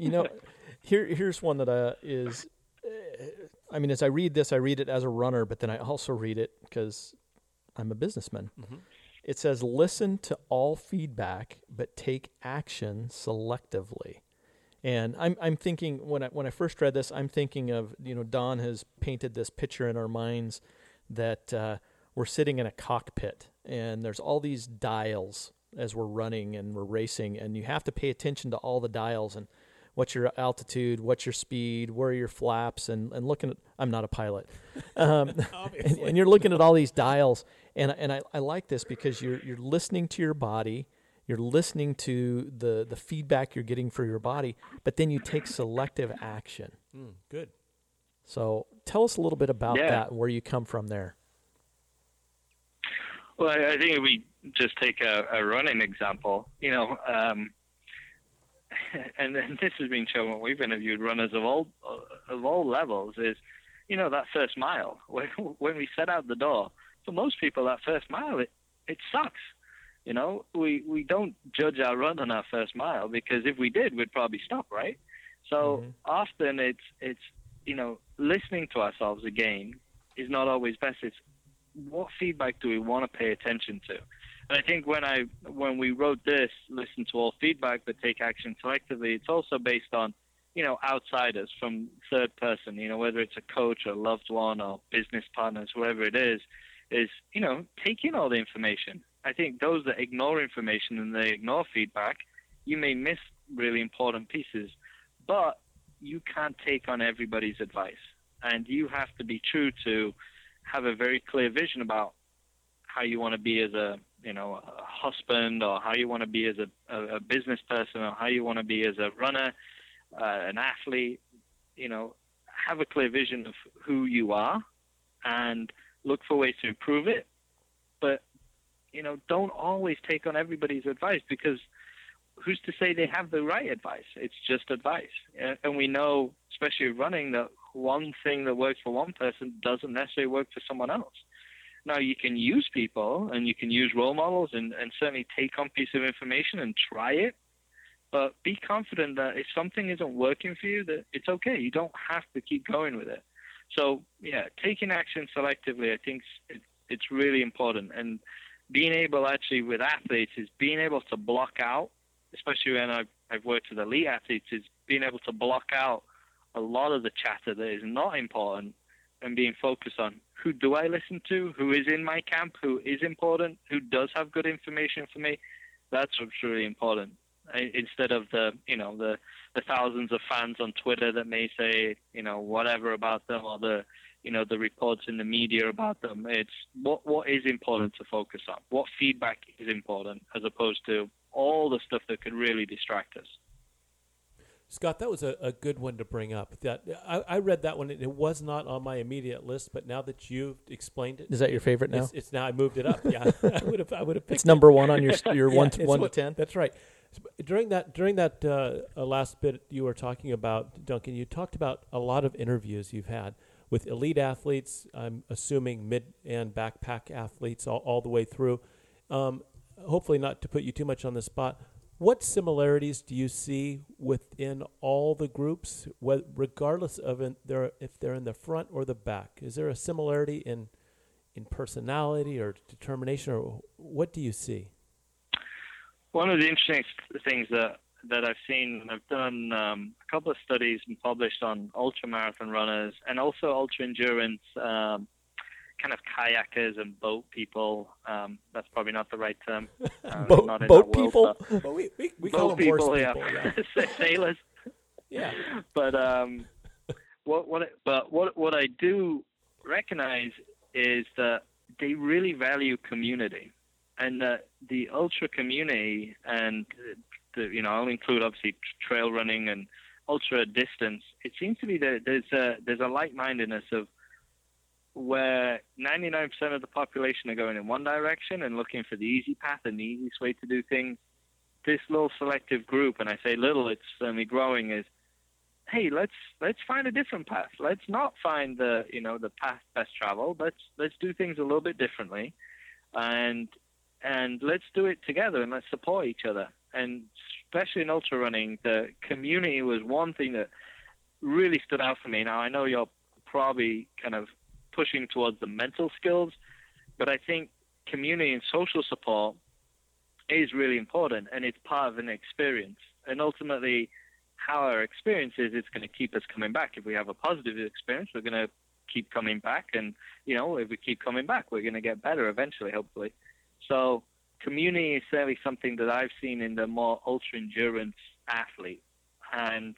Here's one that is. As I read this, I read it as a runner, but then I also read it because I'm a businessman. Mm-hmm. It says, listen to all feedback, but take action selectively. And I'm thinking, when I first read this, I'm thinking of, Don has painted this picture in our minds that we're sitting in a cockpit, and there's all these dials as we're running and we're racing, and you have to pay attention to all the dials and what's your altitude, what's your speed, where are your flaps, and looking at, I'm not a pilot, and you're looking at all these dials, and I like this because you're listening to your body, you're listening to the feedback you're getting for your body, but then you take selective action. Good. So tell us a little bit about that and where you come from there. Well, I think if we just take a running example, and then this has been shown when we've interviewed runners of all levels, is that first mile when we set out the door. For most people, that first mile it sucks. We don't judge our run on our first mile, because if we did, we'd probably stop, right? So often it's listening to ourselves again is not always best. It's what feedback do we want to pay attention to? And I think when we wrote this, listen to all feedback, but take action selectively, it's also based on, outsiders from third person, whether it's a coach or a loved one or business partners, whoever it is, take in all the information. I think those that ignore information and they ignore feedback, you may miss really important pieces, but you can't take on everybody's advice. And you have to be true to have a very clear vision about how you want to be as a husband, or how you want to be as a business person, or how you want to be as a runner, an athlete. Have a clear vision of who you are and look for ways to improve it. But don't always take on everybody's advice, because who's to say they have the right advice? It's just advice. And we know, especially running, that one thing that works for one person doesn't necessarily work for someone else. Now, you can use people and you can use role models and certainly take on a piece of information and try it. But be confident that if something isn't working for you, that it's okay. You don't have to keep going with it. So, yeah, taking action selectively, I think it's really important. And being able, actually, with athletes, is being able to block out, especially when I've worked with elite athletes, is being able to block out a lot of the chatter that is not important and being focused on who do I listen to, who is in my camp, who is important, who does have good information for me. That's what's really important. Instead of the thousands of fans on Twitter that may say, whatever about them, or the reports in the media about them. It's what is important to focus on. What feedback is important, as opposed to all the stuff that could really distract us. Scott, that was a good one to bring up. That I read that one. It was not on my immediate list, but now that you've explained it, is that your favorite now? It's now. I moved it up. Yeah, I would have picked. It's number one on your 1 to 10. That's right. During that last bit you were talking about, Duncan, you talked about a lot of interviews you've had with elite athletes. I'm assuming mid and backpack athletes all the way through. Hopefully, not to put you too much on the spot. What similarities do you see within all the groups, regardless of if they're in the front or the back? Is there a similarity in personality or determination, or what do you see? One of the interesting things that I've seen, I've done a couple of studies and published on ultramarathon runners and also ultra endurance kind of kayakers and boat people. That's probably not the right term. Boat people? Well, we call them horse people, yeah. Sailors. Yeah. But what I do recognize is that they really value community, and that the ultra community, and I'll include obviously trail running and ultra distance. It seems to be that there's a like-mindedness of where 99% of the population are going in one direction and looking for the easy path and the easiest way to do things. This little selective group, and I say little, it's certainly growing, is, hey, let's find a different path. Let's not find the path best traveled. Let's do things a little bit differently, and let's do it together, and let's support each other. And especially in ultra running, the community was one thing that really stood out for me. Now, I know you're probably kind of pushing towards the mental skills, but I think community and social support is really important, and it's part of an experience. And ultimately, how our experience is, it's going to keep us coming back. If we have a positive experience, we're going to keep coming back, and if we keep coming back, we're going to get better eventually, hopefully. So community is certainly something that I've seen in the more ultra endurance athlete. And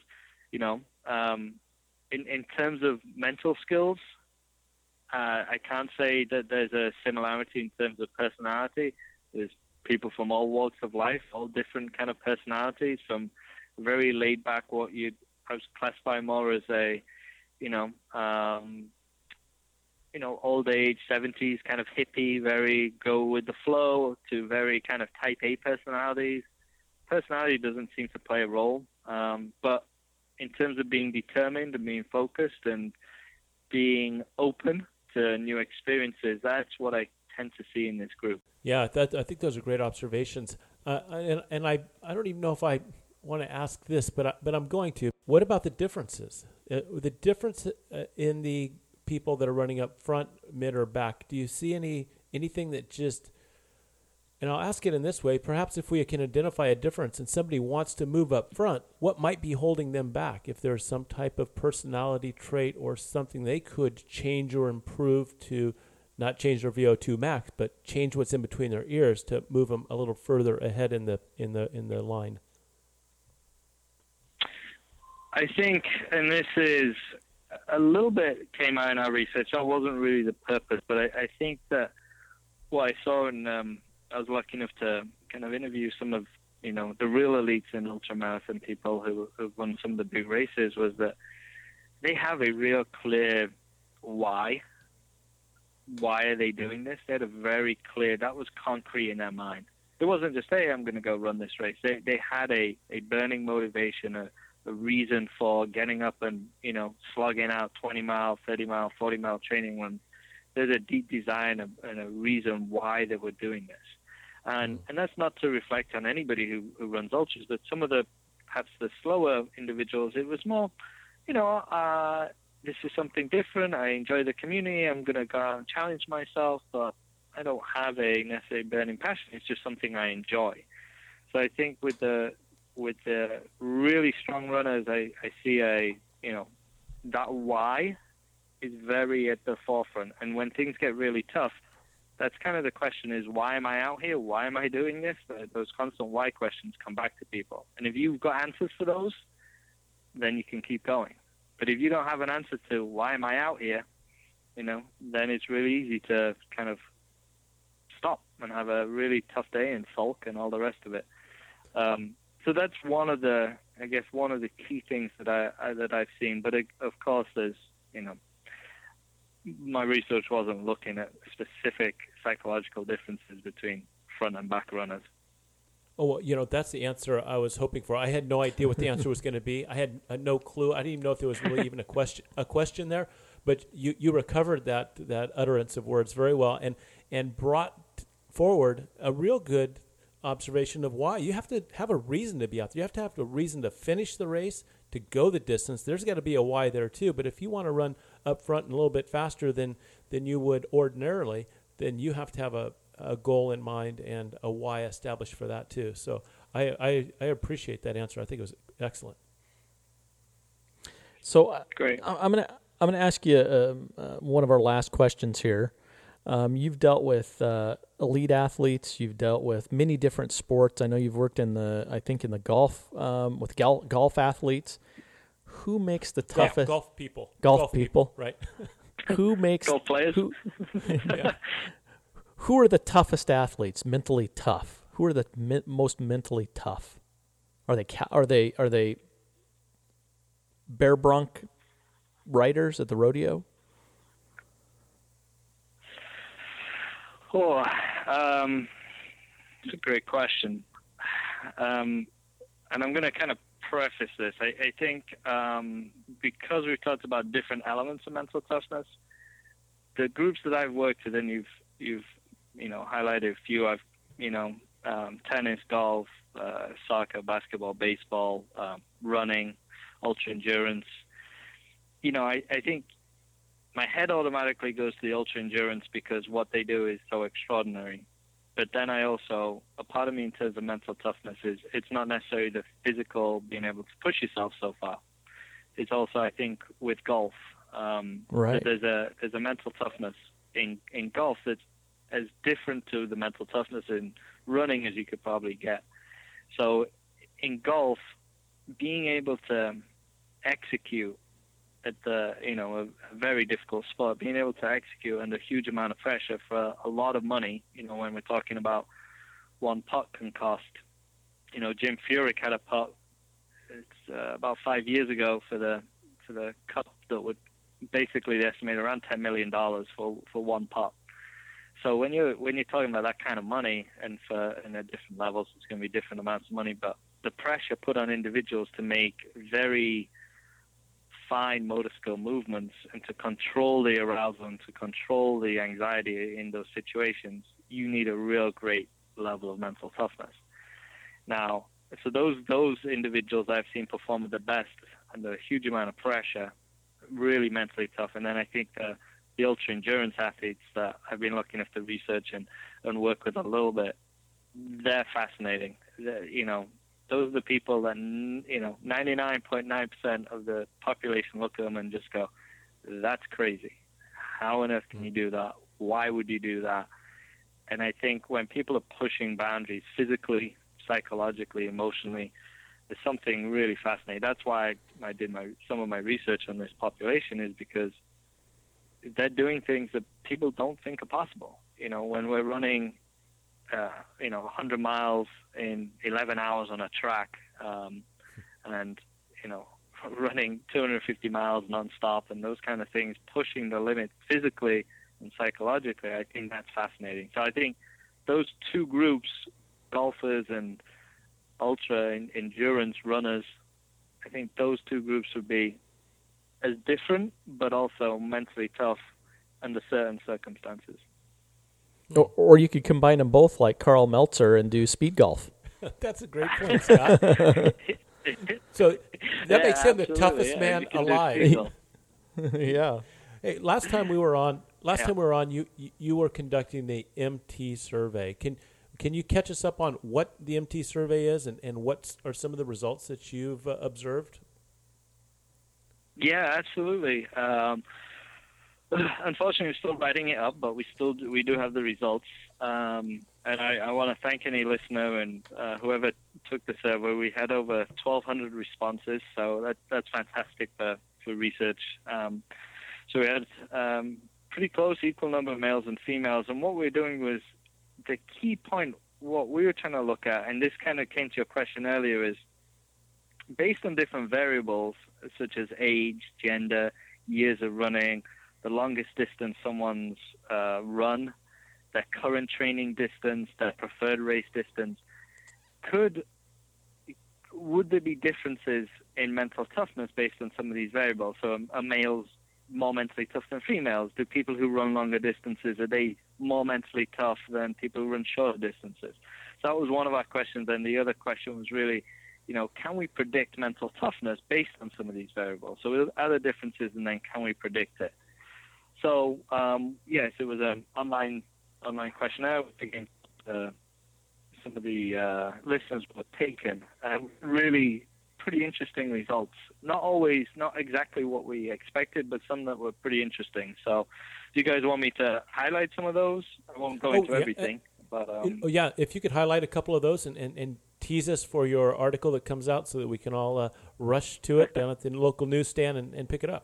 in terms of mental skills, I can't say that there's a similarity in terms of personality. There's people from all walks of life, all different kind of personalities, from very laid back, I would classify more as a, old age, 70s kind of hippie, very go with the flow, to very kind of type A personalities. Personality doesn't seem to play a role, but in terms of being determined and being focused and being open to new experiences, that's what I tend to see in this group. Yeah, I think those are great observations. And I don't even know if I want to ask this, but I'm going to. What about the differences? The difference in the people that are running up front, mid, or back. Do you see anything that just? And I'll ask it in this way: perhaps if we can identify a difference and somebody wants to move up front, what might be holding them back? If there's some type of personality trait or something they could change or improve to not change their VO2 max, but change what's in between their ears to move them a little further ahead in the line. I think, and this is a little bit came out in our research. That wasn't really the purpose, but I think that what I saw in I was lucky enough to kind of interview some of, the real elites in ultramarathon, people who've won some of the big races, was that they have a real clear why why are they doing this? They had a very clear, that was concrete in their mind. It wasn't just, hey, I'm going to go run this race. They had a burning motivation, a reason for getting up and, slugging out 20-mile, 30-mile, 40-mile training runs. There's a deep design and a reason why they were doing this. And that's not to reflect on anybody who runs ultras, but some of perhaps the slower individuals, it was more, this is something different. I enjoy the community. I'm going to go out and challenge myself, but I don't have a necessarily burning passion. It's just something I enjoy. So I think with the really strong runners, I see that why is very at the forefront. And when things get really tough, that's kind of the question is, why am I out here? Why am I doing this? Those constant why questions come back to people. And if you've got answers for those, then you can keep going. But if you don't have an answer to why am I out here, then it's really easy to kind of stop and have a really tough day and sulk and all the rest of it. So that's one of the key things that I've seen. But of course, there's my research wasn't looking at specific psychological differences between front and back runners. Oh, well, that's the answer I was hoping for. I had no idea what the answer was going to be. I had no clue. I didn't even know if there was really even a question there. But you recovered that utterance of words very well and brought forward a real good observation of why. You have to have a reason to be out there. You have to have a reason to finish the race, to go the distance. There's got to be a why there too. But if you want to run up front and a little bit faster than you would ordinarily, then you have to have a goal in mind and a why established for that too. So I appreciate that answer. I think it was excellent. So great. I'm gonna ask you one of our last questions here. You've dealt with elite athletes. You've dealt with many different sports. I know you've worked in the golf with golf athletes. Who makes the toughest golf people? Golf people, right? Who makes golf players? Who are the toughest athletes? Mentally tough. Who are the most mentally tough? Are they bear bronc riders at the rodeo? Oh, it's a great question. And I'm going to kind of preface this. I think because we've talked about different elements of mental toughness, the groups that I've worked with, and you've highlighted a few. I've tennis, golf, soccer, basketball, baseball, running, ultra endurance. I think my head automatically goes to the ultra endurance because what they do is so extraordinary. But then a part of me in terms of mental toughness is it's not necessarily the physical being able to push yourself so far. It's also, I think, with golf. Right. There's a mental toughness in golf that's as different to the mental toughness in running as you could probably get. So in golf, being able to execute at a very difficult spot, being able to execute under a huge amount of pressure for a lot of money, when we're talking about one putt can cost, Jim Furyk had a putt, it's about 5 years ago for the cup that would basically estimate around $10 million for one putt. So when you're talking about that kind of money, and at different levels, it's going to be different amounts of money, but the pressure put on individuals to make very fine motor skill movements and to control the arousal and to control the anxiety in those situations, you need a real great level of mental toughness. Now, so those individuals I've seen perform at the best under a huge amount of pressure, really mentally tough. And then I think the ultra endurance athletes that I've been looking at the research and work with a little bit, they're fascinating. Those are the people that, 99.9% of the population look at them and just go, that's crazy. How on earth can you do that? Why would you do that? And I think when people are pushing boundaries physically, psychologically, emotionally, there's something really fascinating. That's why I did some of my research on this population, is because they're doing things that people don't think are possible. When we're running 100 miles in 11 hours on a track, and running 250 miles nonstop, and those kind of things, pushing the limit physically and psychologically, I think that's fascinating. So I think those two groups, golfers and ultra endurance runners, I think those two groups would be as different, but also mentally tough under certain circumstances. Or you could combine them both like Carl Meltzer and do speed golf. That's a great point, Scott. So that makes him the toughest man alive. Yeah. Hey, last time we were on, you were conducting the MT survey. Can you catch us up on what the MT survey is and what are some of the results that you've observed? Yeah, absolutely. Unfortunately, we're still writing it up, but we do have the results. And I want to thank any listener and whoever took the survey. We had over 1,200 responses, so that's fantastic for research. So we had pretty close, equal number of males and females. And what we were doing was the key point, what we were trying to look at, and this kind of came to your question earlier, is based on different variables such as age, gender, years of running, the longest distance someone's run, their current training distance, their preferred race distance, would there be differences in mental toughness based on some of these variables? So are males more mentally tough than females? Do people who run longer distances, are they more mentally tough than people who run shorter distances? So that was one of our questions. And the other question was really, can we predict mental toughness based on some of these variables? So are there differences, and then can we predict it? So, yes, it was an online questionnaire against some of the listeners were taken. Really pretty interesting results. Not exactly what we expected, but some that were pretty interesting. So do you guys want me to highlight some of those? I won't go into everything. But if you could highlight a couple of those and tease us for your article that comes out so that we can all rush to it down at the local newsstand and pick it up.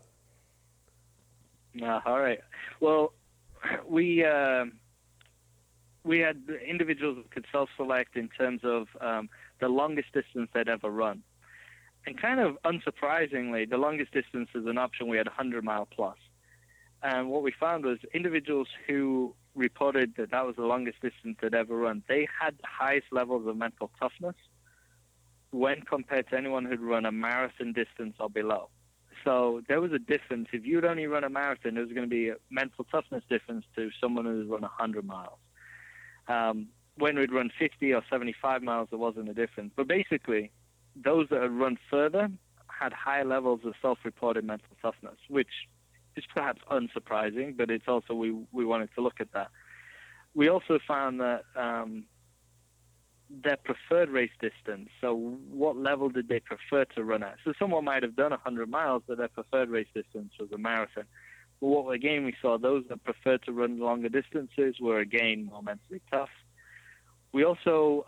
All right. Well, we had individuals who could self-select in terms of the longest distance they'd ever run. And kind of unsurprisingly, the longest distance as an option, we had 100-mile plus. And what we found was individuals who reported that was the longest distance they'd ever run, they had the highest levels of mental toughness when compared to anyone who'd run a marathon distance or below. So there was a difference. If you'd only run a marathon, there was going to be a mental toughness difference to someone who's run 100 miles. When we'd run 50 or 75 miles, there wasn't a difference. But basically, those that had run further had higher levels of self-reported mental toughness, which is perhaps unsurprising, but it's also we wanted to look at that. We also found that their preferred race distance, so what level did they prefer to run at? So someone might have done 100 miles, but their preferred race distance was a marathon. But what again we saw, those that preferred to run longer distances were again more mentally tough. We also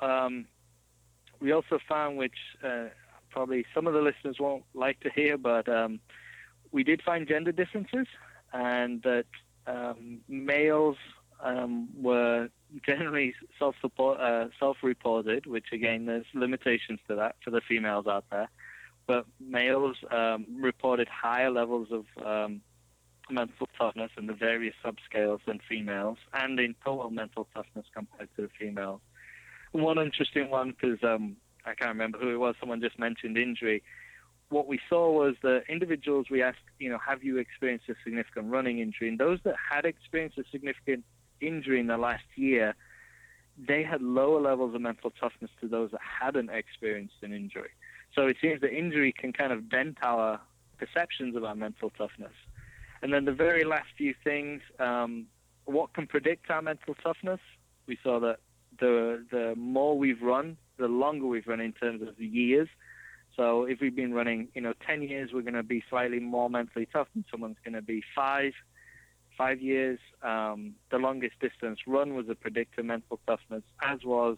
found, which probably some of the listeners won't like to hear, but we did find gender differences, and that males were generally self-reported, which again, there's limitations to that for the females out there. But males reported higher levels of mental toughness in the various subscales than females, and in total mental toughness compared to the females. One interesting one, because I can't remember who it was, someone just mentioned injury. What we saw was the individuals we asked, have you experienced a significant running injury? And those that had experienced a significant injury in the last year, they had lower levels of mental toughness to those that hadn't experienced an injury. So it seems that injury can kind of dent our perceptions of our mental toughness. And then the very last few things, what can predict our mental toughness? We saw that the more we've run, the longer we've run in terms of the years. So if we've been running, 10 years, we're going to be slightly more mentally tough than someone's going to be 5 years. The longest distance run was a predictor of mental toughness, as was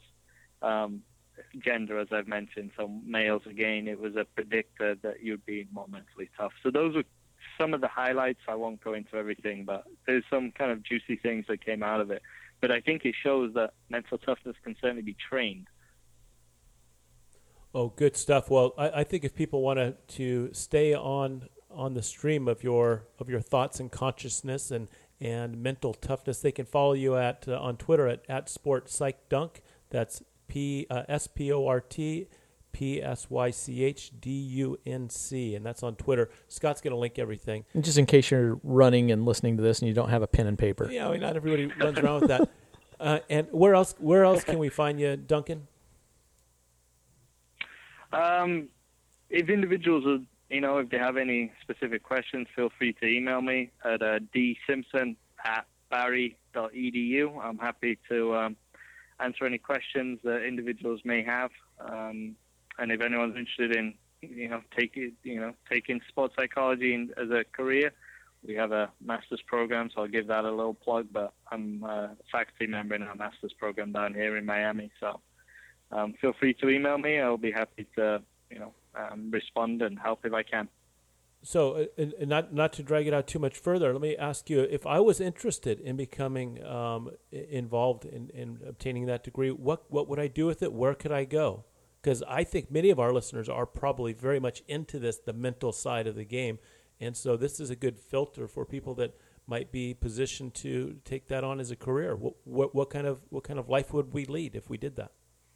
gender, as I've mentioned. So males, again, it was a predictor that you'd be more mentally tough. So those were some of the highlights. I won't go into everything, but there's some kind of juicy things that came out of it. But I think it shows that mental toughness can certainly be trained. Oh, good stuff. Well, I think if people want to stay on the stream of your thoughts and consciousness and and mental toughness. They can follow you at on Twitter at SportPsychdunk. That's SportPsychdunc, and that's on Twitter. Scott's going to link everything. And just in case you're running and listening to this and you don't have a pen and paper. Yeah, I mean, not everybody runs around with that. And where else can we find you, Duncan? If individuals are, if they have any specific questions, feel free to email me at dsimpson@barry.edu. I'm happy to answer any questions that individuals may have. And if anyone's interested in, taking sports psychology as a career, we have a master's program, so I'll give that a little plug. But I'm a faculty member in our master's program down here in Miami, so feel free to email me. I'll be happy to, respond and help if I can. So, not to drag it out too much further, let me ask you, if I was interested in becoming involved in obtaining that degree, what would I do with it? Where could I go? Because I think many of our listeners are probably very much into the mental side of the game, and so this is a good filter for people that might be positioned to take that on as a career. What kind of life would we lead if we did that?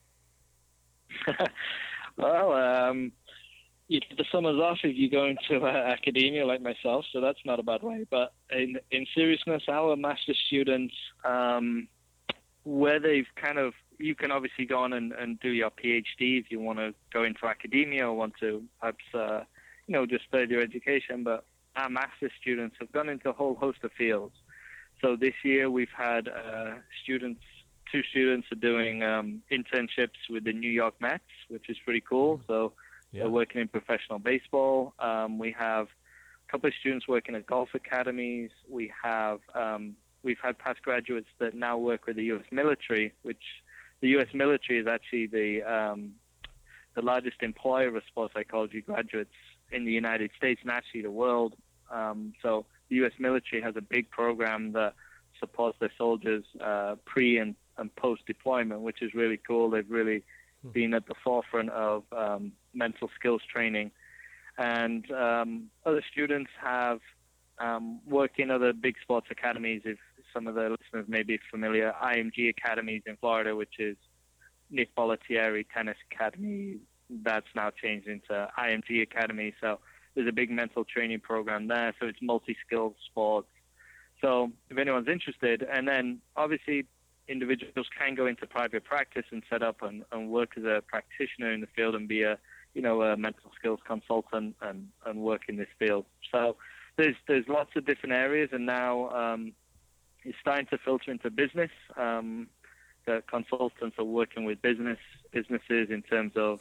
Well, you get the summers off if you go into academia like myself, so that's not a bad way. But in seriousness, our master's students, where they've you can obviously go on and do your PhD if you want to go into academia or want to perhaps, just study your education. But our master's students have gone into a whole host of fields. So this year we've had two students are doing internships with the New York Mets, which is pretty cool. So they're working in professional baseball. We have a couple of students working at golf academies. We've had past graduates that now work with the U.S. military, which the U.S. military is actually the largest employer of sports psychology graduates in the United States and actually the world. So the U.S. military has a big program that supports their soldiers pre and post-deployment, which is really cool. They've really been at the forefront of mental skills training. And other students have worked in other big sports academies. If some of the listeners may be familiar, IMG Academies in Florida, which is Nick Bollettieri Tennis Academy. That's now changed into IMG Academy. So there's a big mental training program there. So it's multi-skilled sports. So if anyone's interested, and then obviously individuals can go into private practice and set up and work as a practitioner in the field and be a mental skills consultant and work in this field. So there's lots of different areas, and now it's starting to filter into business. The consultants are working with businesses in terms of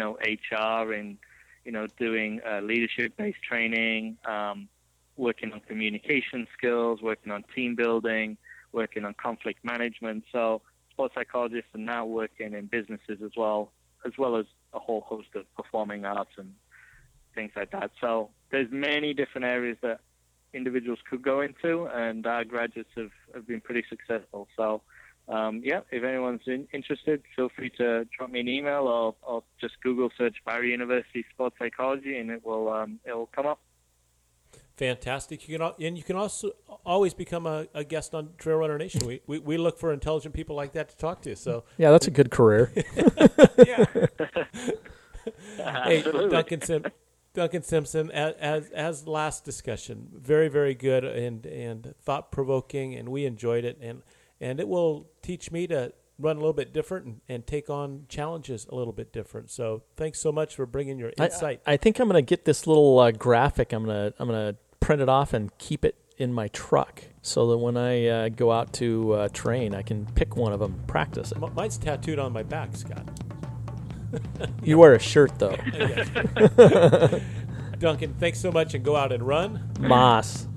HR and doing leadership-based training, working on communication skills, working on team building, working on conflict management. So sports psychologists are now working in businesses as well as a whole host of performing arts and things like that. So there's many different areas that individuals could go into, and our graduates have been pretty successful. So if anyone's interested, feel free to drop me an email or just Google search Barry University Sports Psychology, and it will come up. Fantastic. You can also always become a guest on Trail Runner Nation. We look for intelligent people like that to talk to. So yeah, that's a good career. Yeah. Hey, Absolutely. Duncan Simpson, as last discussion, very, very good and thought provoking, and we enjoyed it, and it will teach me to run a little bit different and take on challenges a little bit different. So thanks so much for bringing your insight. I think I'm going to get this little graphic. I'm gonna print it off and keep it in my truck so that when I go out to train, I can pick one of them and practice it. Mine's tattooed on my back, Scott. You wear a shirt, though. Duncan, thanks so much, and go out and run. Moss.